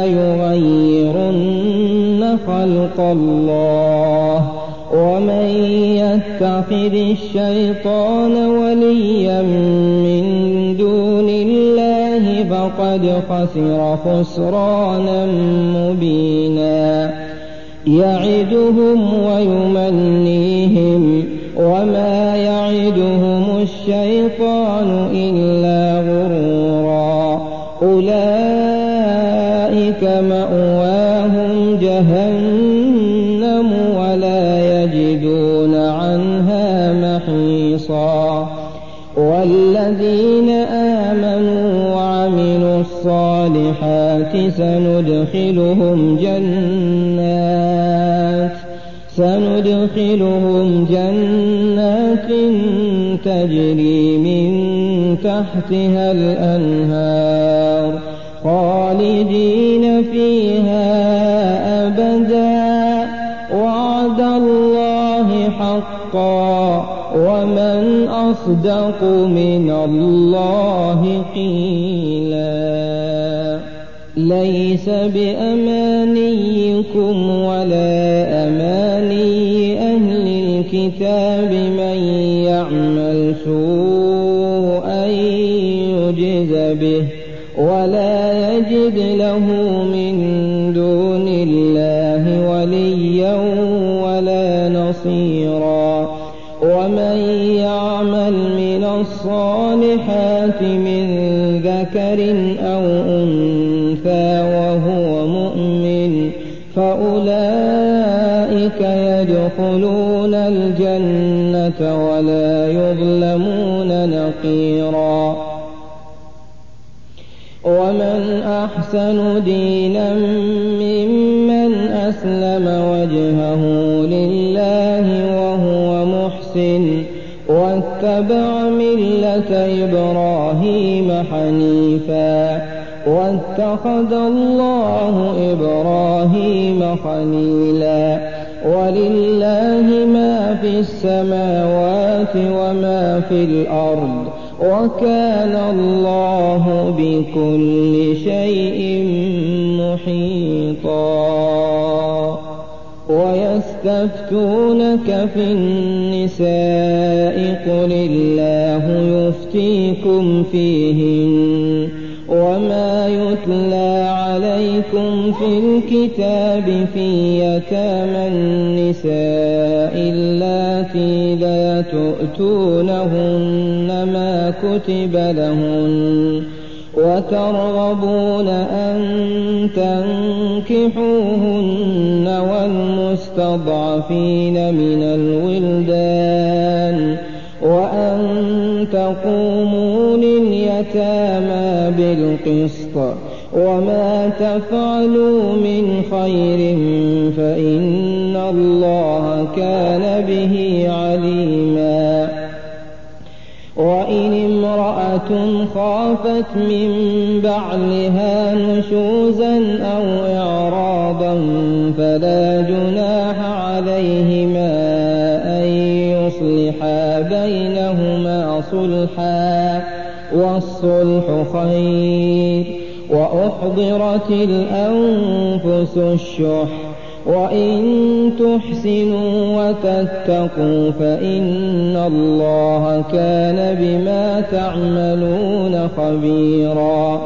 فليغيرن خلق الله. ومن يتخذ الشيطان وليا من دون الله فقد خسر خسرانا مبينا. يعدهم ويمنيهم وما يعدهم الشيطان إلا غرورا. أولئك مأواهم جهنم ولا يجدون عنها محيصا. والذين آمنوا وعملوا الصالحات سندخلهم جنات سندخلهم جنات تجري من تحتها الأنهار خالدين فيها أبدا وعد الله حقا ومن أصدق من الله قيلا. ليس بأمانيكم ولا أماني أهل الكتاب من يعمل سوءا يجز به ولا يجد له من دون الله وليا ولا نصيرا. ومن يعمل من الصالحات من ذكر أو أنثى وهو مؤمن فأولئك يدخلون الجنة ولا يظلمون نقيرا. ومن أحسن دينا ممن أسلم وجهه لله وهو محسن واتبع ملة إبراهيم حنيفا واتخذ الله إبراهيم خليلا. ولله ما في السماوات وما في الأرض وكان الله بكل شيء محيطا. ويستفتونك في النساء قل الله يفتيكم فيهن وما يتلى عليكم في الكتاب في يتامى النساء اللاتي لا تؤتونهن ما كتب لهن وترغبون أن تنكحوهن والمستضعفين من الولدان وأن تقوموا لليتامى بالقسط وما تفعلوا من خير فإن الله كان به عليما. وإن امرأة خافت من بعلها نشوزا أو إعراضا فلا جناح عليهما أن يصلحا بينهما صلحا والصلح خير. وأحضرت الأنفس الشح وإن تحسنوا وتتقوا فإن الله كان بما تعملون خبيرا.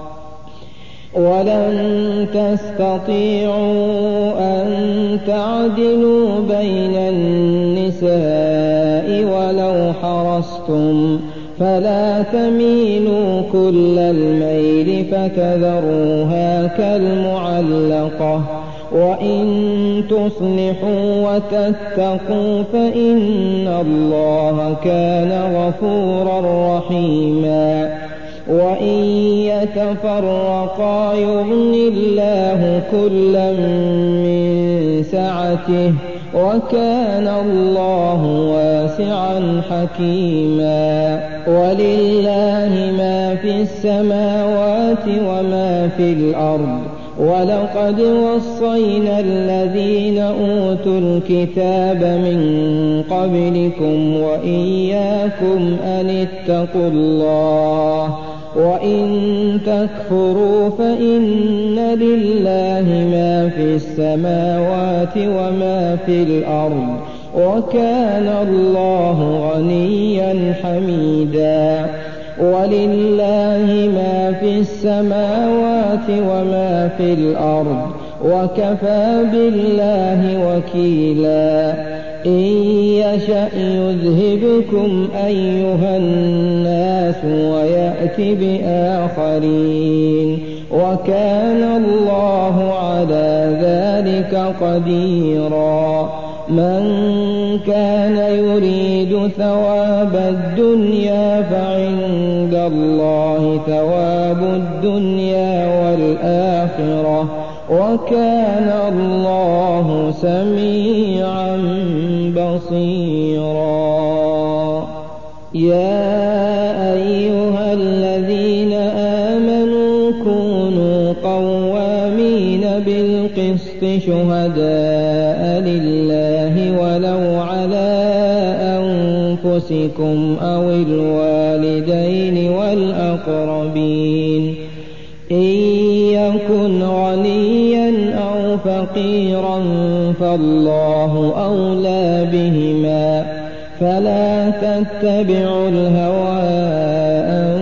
ولن تستطيعوا أن تعدلوا بين النساء ولو حرصتم فلا تميلوا كل الميل فتذروها كالمعلقة. وإن تصلحوا وتتقوا فإن الله كان غفورا رحيما. وإن يتفرقا يغن الله كلا من سعته وكان الله واسعا حكيما. ولله ما في السماوات وما في الأرض. ولقد وصينا الذين أوتوا الكتاب من قبلكم وإياكم أن اتقوا الله وإن تكفروا فإن لله ما في السماوات وما في الأرض وكان الله غنيا حميدا. ولله ما في السماوات وما في الأرض وكفى بالله وكيلا. إن يشأ يذهبكم أيها الناس ويأت بآخرين وكان الله على ذلك قديرا. من كان يريد ثواب الدنيا فعند الله ثواب الدنيا والآخرة وكان الله سميعا بصيرا. يا أيها الذين آمنوا كونوا قوامين بالقسط شهداء لله ولو على أنفسكم أو الوالدين والأقربين. إن يكن غنيا أو فقيرا فالله أولى بهما فلا تتبعوا الهوى أن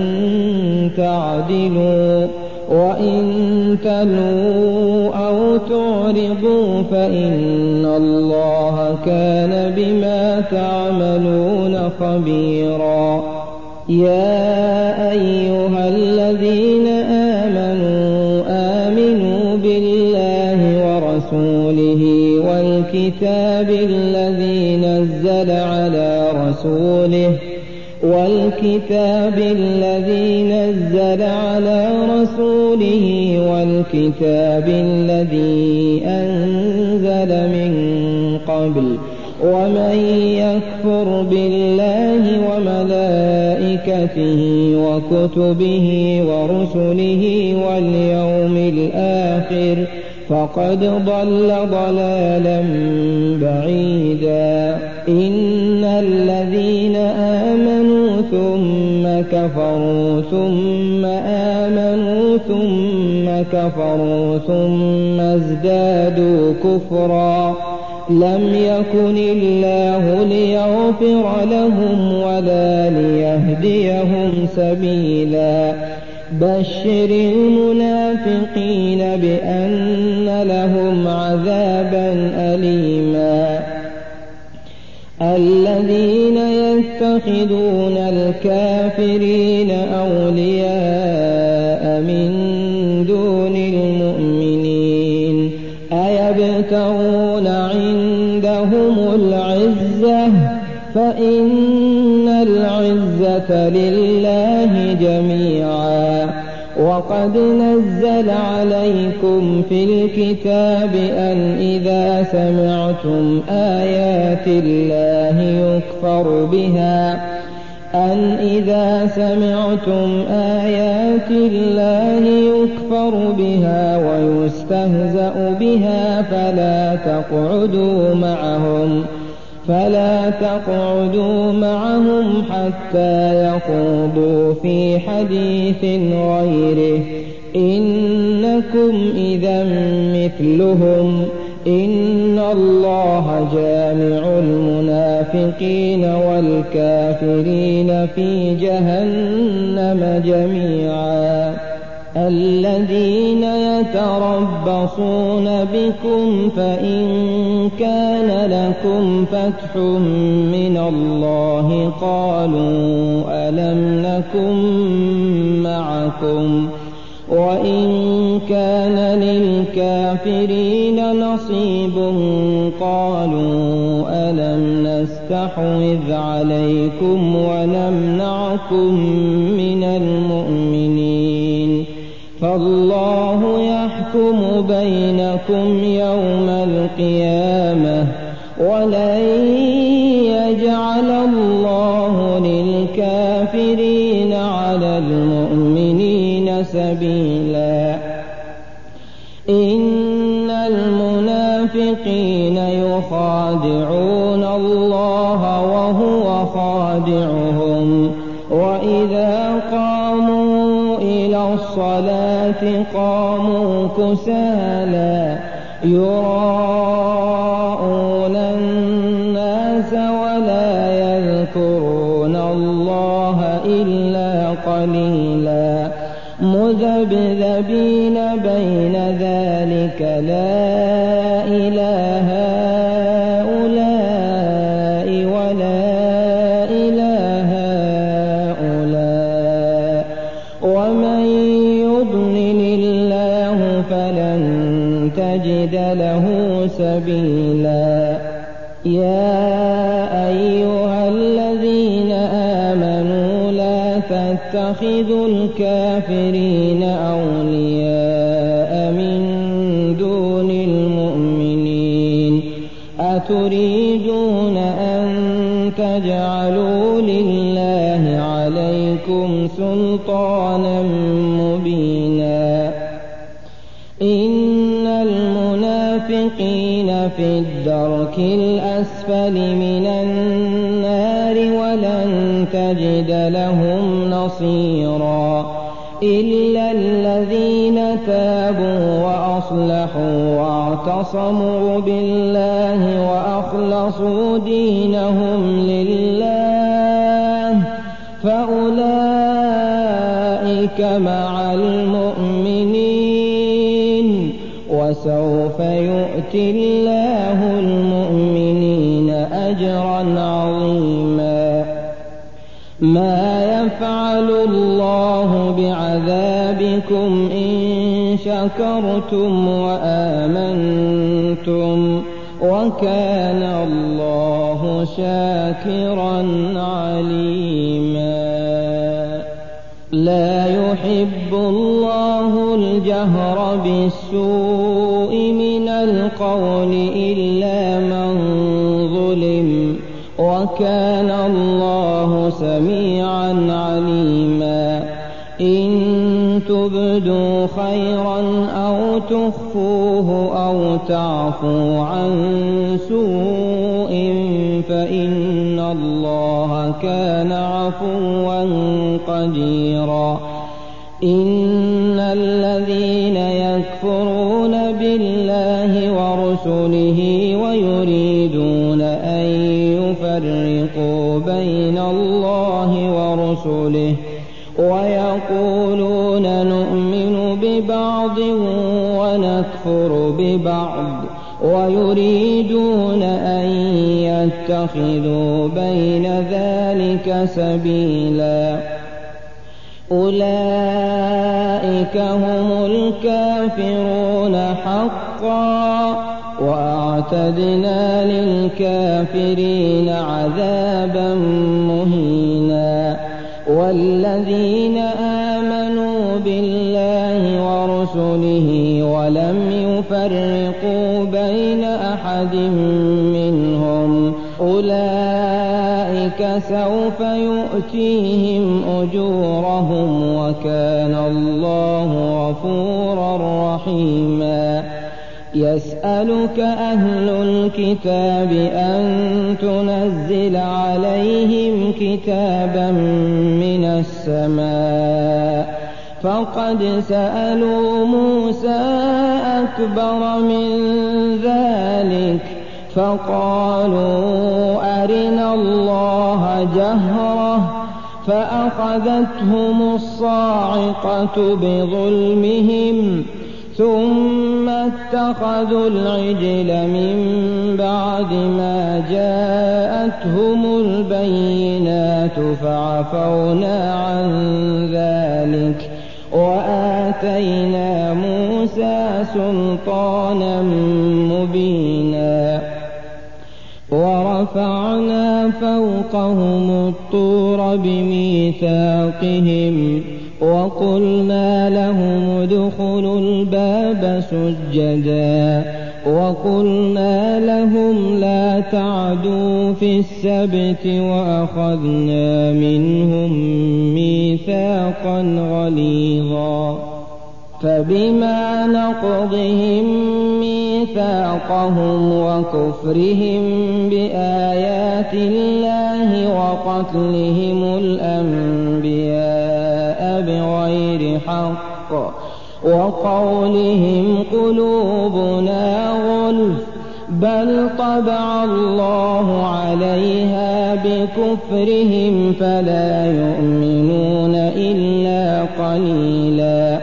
تعدلوا وإن تلووا أو تعرضوا فإن الله كان بما تعملون خبيرا. يا أيها الذين آمنوا آمنوا بالله ورسوله والكتاب الذي نزل على رسوله والكتاب الذي نزل على رسوله والكتاب الذي أنزل من قبل. ومن يكفر بالله وملائكته وكتبه ورسله واليوم الآخر فقد ضل ضلالا بعيدا. إن الذين آمنوا ثم كفروا ثم آمنوا ثم كفروا ثم ازدادوا كفرا لم يكن الله ليغفر لهم ولا ليهديهم سبيلا. بشر المنافقين بأن لهم عذابا أليما. الذين يتخذون الكافرين أولياء من دون المؤمنين أيبتغون عندهم العزة فإن العزة لله جميعا. وقد نزل عليكم في الكتاب أن إذا سمعتم آيات الله يكفر بها أن إذا سمعتم آيات الله يكفر بها ويستهزأ بها فلا تقعدوا معهم فلا تقعدوا معهم حتى يخوضوا في حديث غيره إنكم إذا مثلهم إن الله جامع المنافقين والكافرين في جهنم جميعا الذين يتربصون بكم فإن كان لكم فتح من الله قالوا ألم نكن معكم وإن كان للكافرين نصيب قالوا ألم نستحوذ عليكم ونمنعكم من المؤمنين فالله يحكم بينكم يوم القيامة ولن يجعل الله للكافرين على المؤمنين سبيلا إن المنافقين يخادعون الله وهو خادعهم وإذا قاموا إلى الصلاة قاموا كسالى يراءون الناس ولا يذكرون الله إلا قليلا مذبذبين بين ذلك لا إله هؤلاء ولا إله هؤلاء ومن يضلل الله فلن تجد له سبيلا يا أيها الذين آمنوا لا تتخذوا الكافرين أولياء من دون المؤمنين أتريدون أن تجعلوا لله عليكم سلطانا مبينا إن المنافقين في الدرك الأسفل من النار ولن تجد لهم نصيرا إلا الذين تابوا وأصلحوا واعتصموا بالله وأخلصوا دينهم لله فأولئك مع المؤمنين وسوف يؤتي الله المؤمنين أجرا عظيما ما يفعل الله بعذابكم إن شكرتم وآمنتم وكان الله شاكرا عليما لا يحب الله الجهر بالسوء من القول إلا من ظلم وكان الله سميعا عليما إن تبدوا خيرا أو تخفوه أو تعفوا عن سوء فإن الله كان عفوا قديرا إن الذين يكفرون بالله ورسله ويريدون أن يفرقوا بين الله ورسله ويقولون نؤمن ببعض ونكفر ببعض ويريدون أن يتخذوا بين ذلك سبيلا أولئك هم الكافرون حقا وأعتدنا للكافرين عذابا مهينا والذين آمنوا بالله ورسله ولم يفرقوا بين أحد منهم أولئك سوف يؤتيهم أجورهم وكان الله غفورا رحيما يسألك أهل الكتاب أن تنزل عليهم كتابا من السماء فقد سألوا موسى أكبر من ذلك فقالوا أرنا الله جهرة فأخذتهم الصاعقة بظلمهم ثم اتخذوا العجل من بعد ما جاءتهم البينات فعفونا عن ذلك وآتينا موسى سلطانا مبينا ورفعنا فوقهم الطور بميثاقهم وقلنا لهم ادخلوا الباب سجدا وقلنا لهم لا تعدوا في السبت وأخذنا منهم ميثاقا غليظا فبما نقضهم ميثاقهم وكفرهم بآيات الله وقتلهم الأنبياء بغير حق وقولهم قلوبنا غلف بل طبع الله عليها بكفرهم فلا يؤمنون إلا قليلا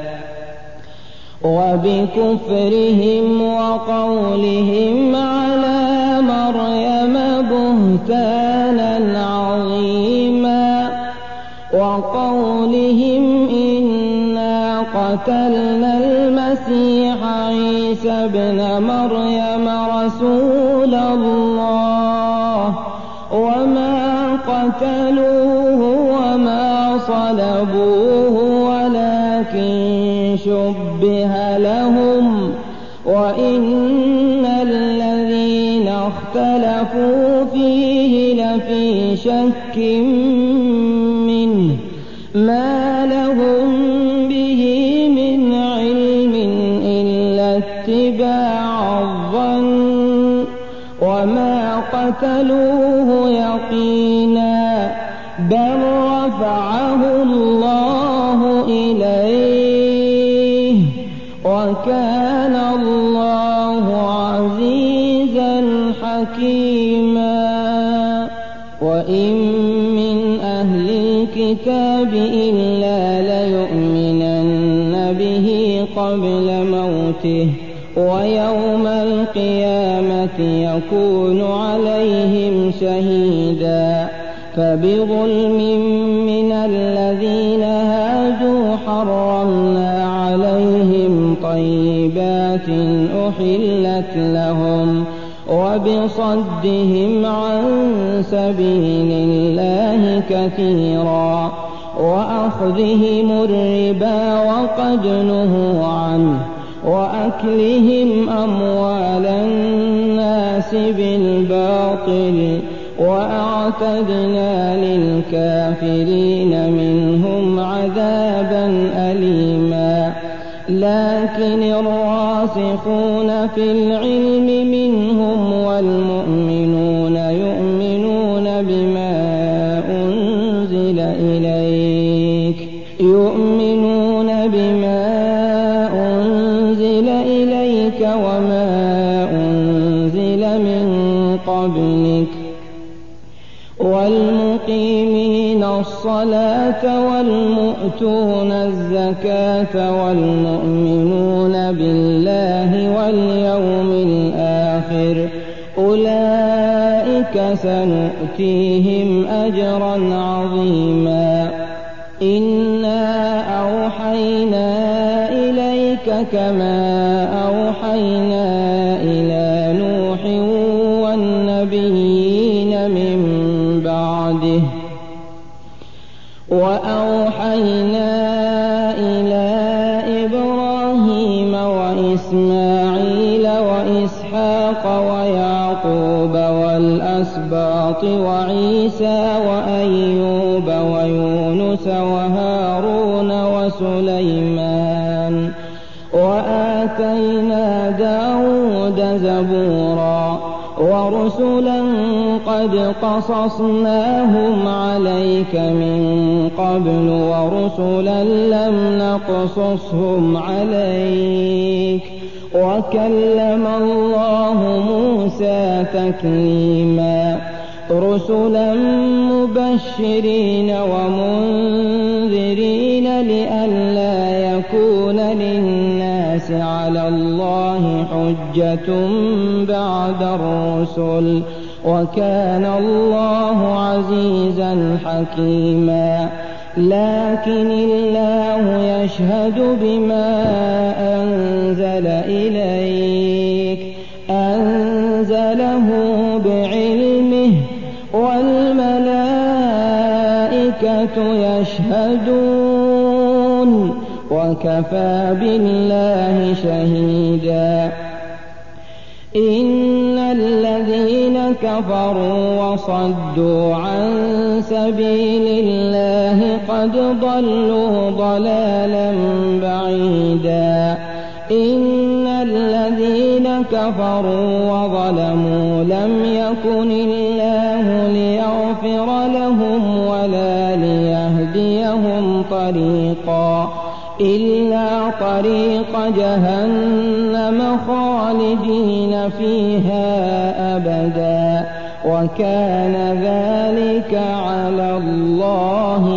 وبكفرهم وقولهم على مريم بهتانا عظيما وقولهم إنا قتلنا المسيح عيسى ابن مريم رسول الله وما قتلوه وما صلبوه ولكن شبه لهم وإن الذين اختلفوا فيه لفي شك منه ما لهم به من علم إلا اتباع الظن وما قتلوه يقينا بل رفعه الله إليه وكان الله عزيزا حكيما وإن من أهل الكتاب إلا ليؤمنن به قبل موته ويوم القيامة يكون عليهم شهيدا فبظلم من الذين هادوا حرمنا عليهم طيبات أحلت لهم وبصدهم عن سبيل الله كثيرا وأخذهم الربا وقد نهوا عنه وأكلهم أموال الناس بالباطل وأعتدنا للكافرين منهم عذابا أليما لكن الراسخون في العلم منهم والمؤمنون يؤمنون بما أنزل إليك يؤمنون بما أنزل إليك وما أنزل من قبلك والمقيمين الصلاة والمؤتون الزكاة والمؤمنون بالله واليوم الآخر أولئك سنؤتيهم أجرا عظيما إنا أوحينا إليك كما أوحينا إلى نوح والنبيين من بعده وأوحينا إلى إبراهيم وإسماعيل وإسحاق ويعقوب والأسباط وعيسى وأيوب ويونس وهارون وسليمان وآتينا داود وثمود زبورا ورسلا قد قصصناهم عليك من قبل ورسلا لم نقصصهم عليك وكلم الله موسى تكليما رسلا مبشرين ومنذرين لئلا يكون للناس على الله حجة بعد الرسل وكان الله عزيزا حكيما لكن الله يشهد بما أنزل إليك أنزله بعلمه والملائكة يشهدون وكفى بالله شهيدا إن الذين كفروا وصدوا عن سبيل الله قد ضلوا ضلالا بعيدا إن الذين كفروا وظلموا لم يكن الله ليغفر لهم ولا ليهديهم طريقا إلا طريق جهنم خالدين فيها أبدا وكان ذلك على الله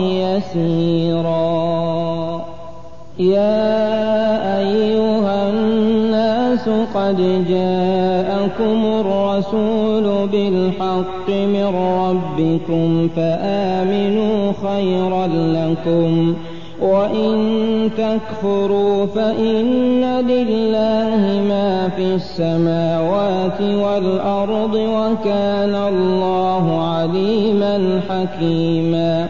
يسيرا يا أيها الناس قد جاءكم الرسول بالحق من ربكم فآمنوا خيرا لكم وإن تكفروا فإن لله ما في السماوات والأرض وكان الله عليما حكيما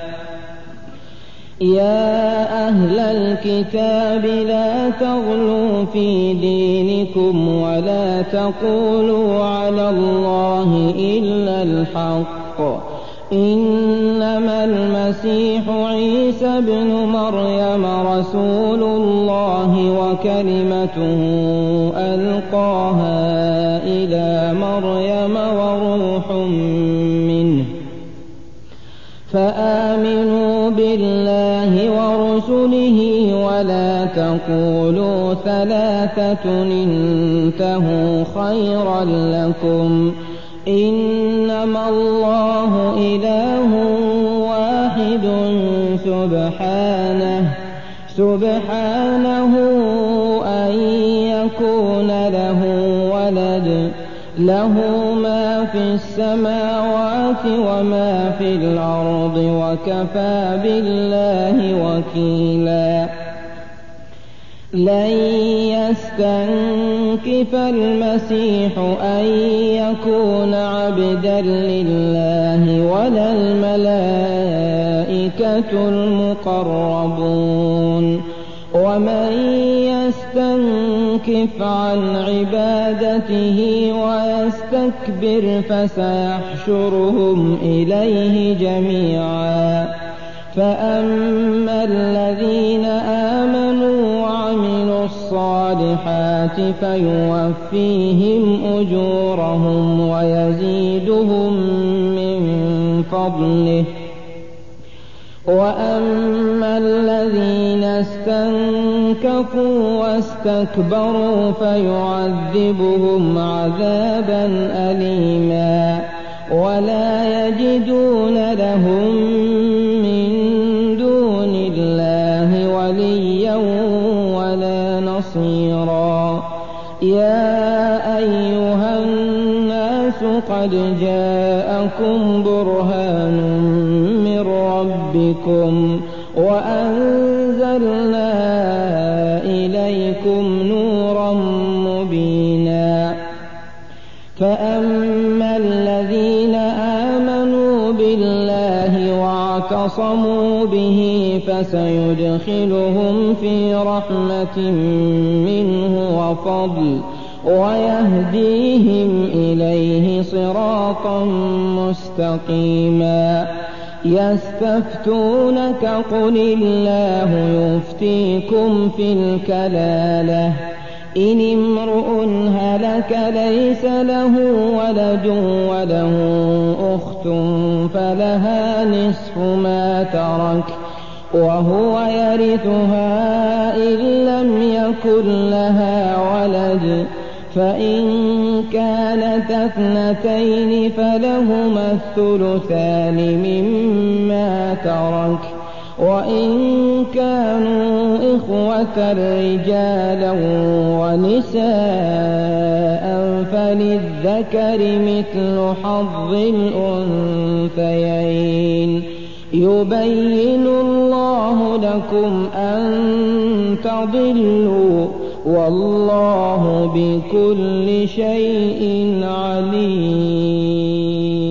يا أهل الكتاب لا تغلوا في دينكم ولا تقولوا على الله إلا الحق إنما المسيح عيسى ابن مريم رسول الله وكلمته ألقاها إلى مريم وروح منه فآمنوا بالله ورسله ولا تقولوا ثلاثة انتهوا خيرا لكم إنما الله إله واحد سبحانه سبحانه أن يكون له ولد له ما في السماوات وما في الأرض وكفى بالله وكيلا لن يستنكف المسيح أن يكون عبدا لله ولا الملائكة المقربون ومن يستنكف عن عبادته ويستكبر فسيحشرهم إليه جميعا فأما الذين آمنوا وعملوا الصالحات فيوفيهم أجورهم ويزيدهم من فضله وأما الذين استنكفوا واستكبروا فيعذبهم عذابا أليما ولا يجدون لهم من دون الله وليا ولا نصيرا يا أيها الناس قد جاءكم برهان من ربكم وأنزلنا إليكم نورا مبينا فأما الذين آمنوا بالله واعتصموا به فسيدخلهم في رحمة منه وفضل ويهديهم إليه صراطا مستقيما يستفتونك قل الله يفتيكم في الكلالة إن امرؤ هلك ليس له ولد وله أخت فلها نصف ما ترك وهو يرثها إن لم يكن لها ولد، فإن كانت اثنتين فلهما الثلثان مما ترك، وإن كانوا إخوة رجالا ونساء فللذكر مثل حظ الأنثيين. يبين الله لكم أن تضلوا والله بكل شيء عليم.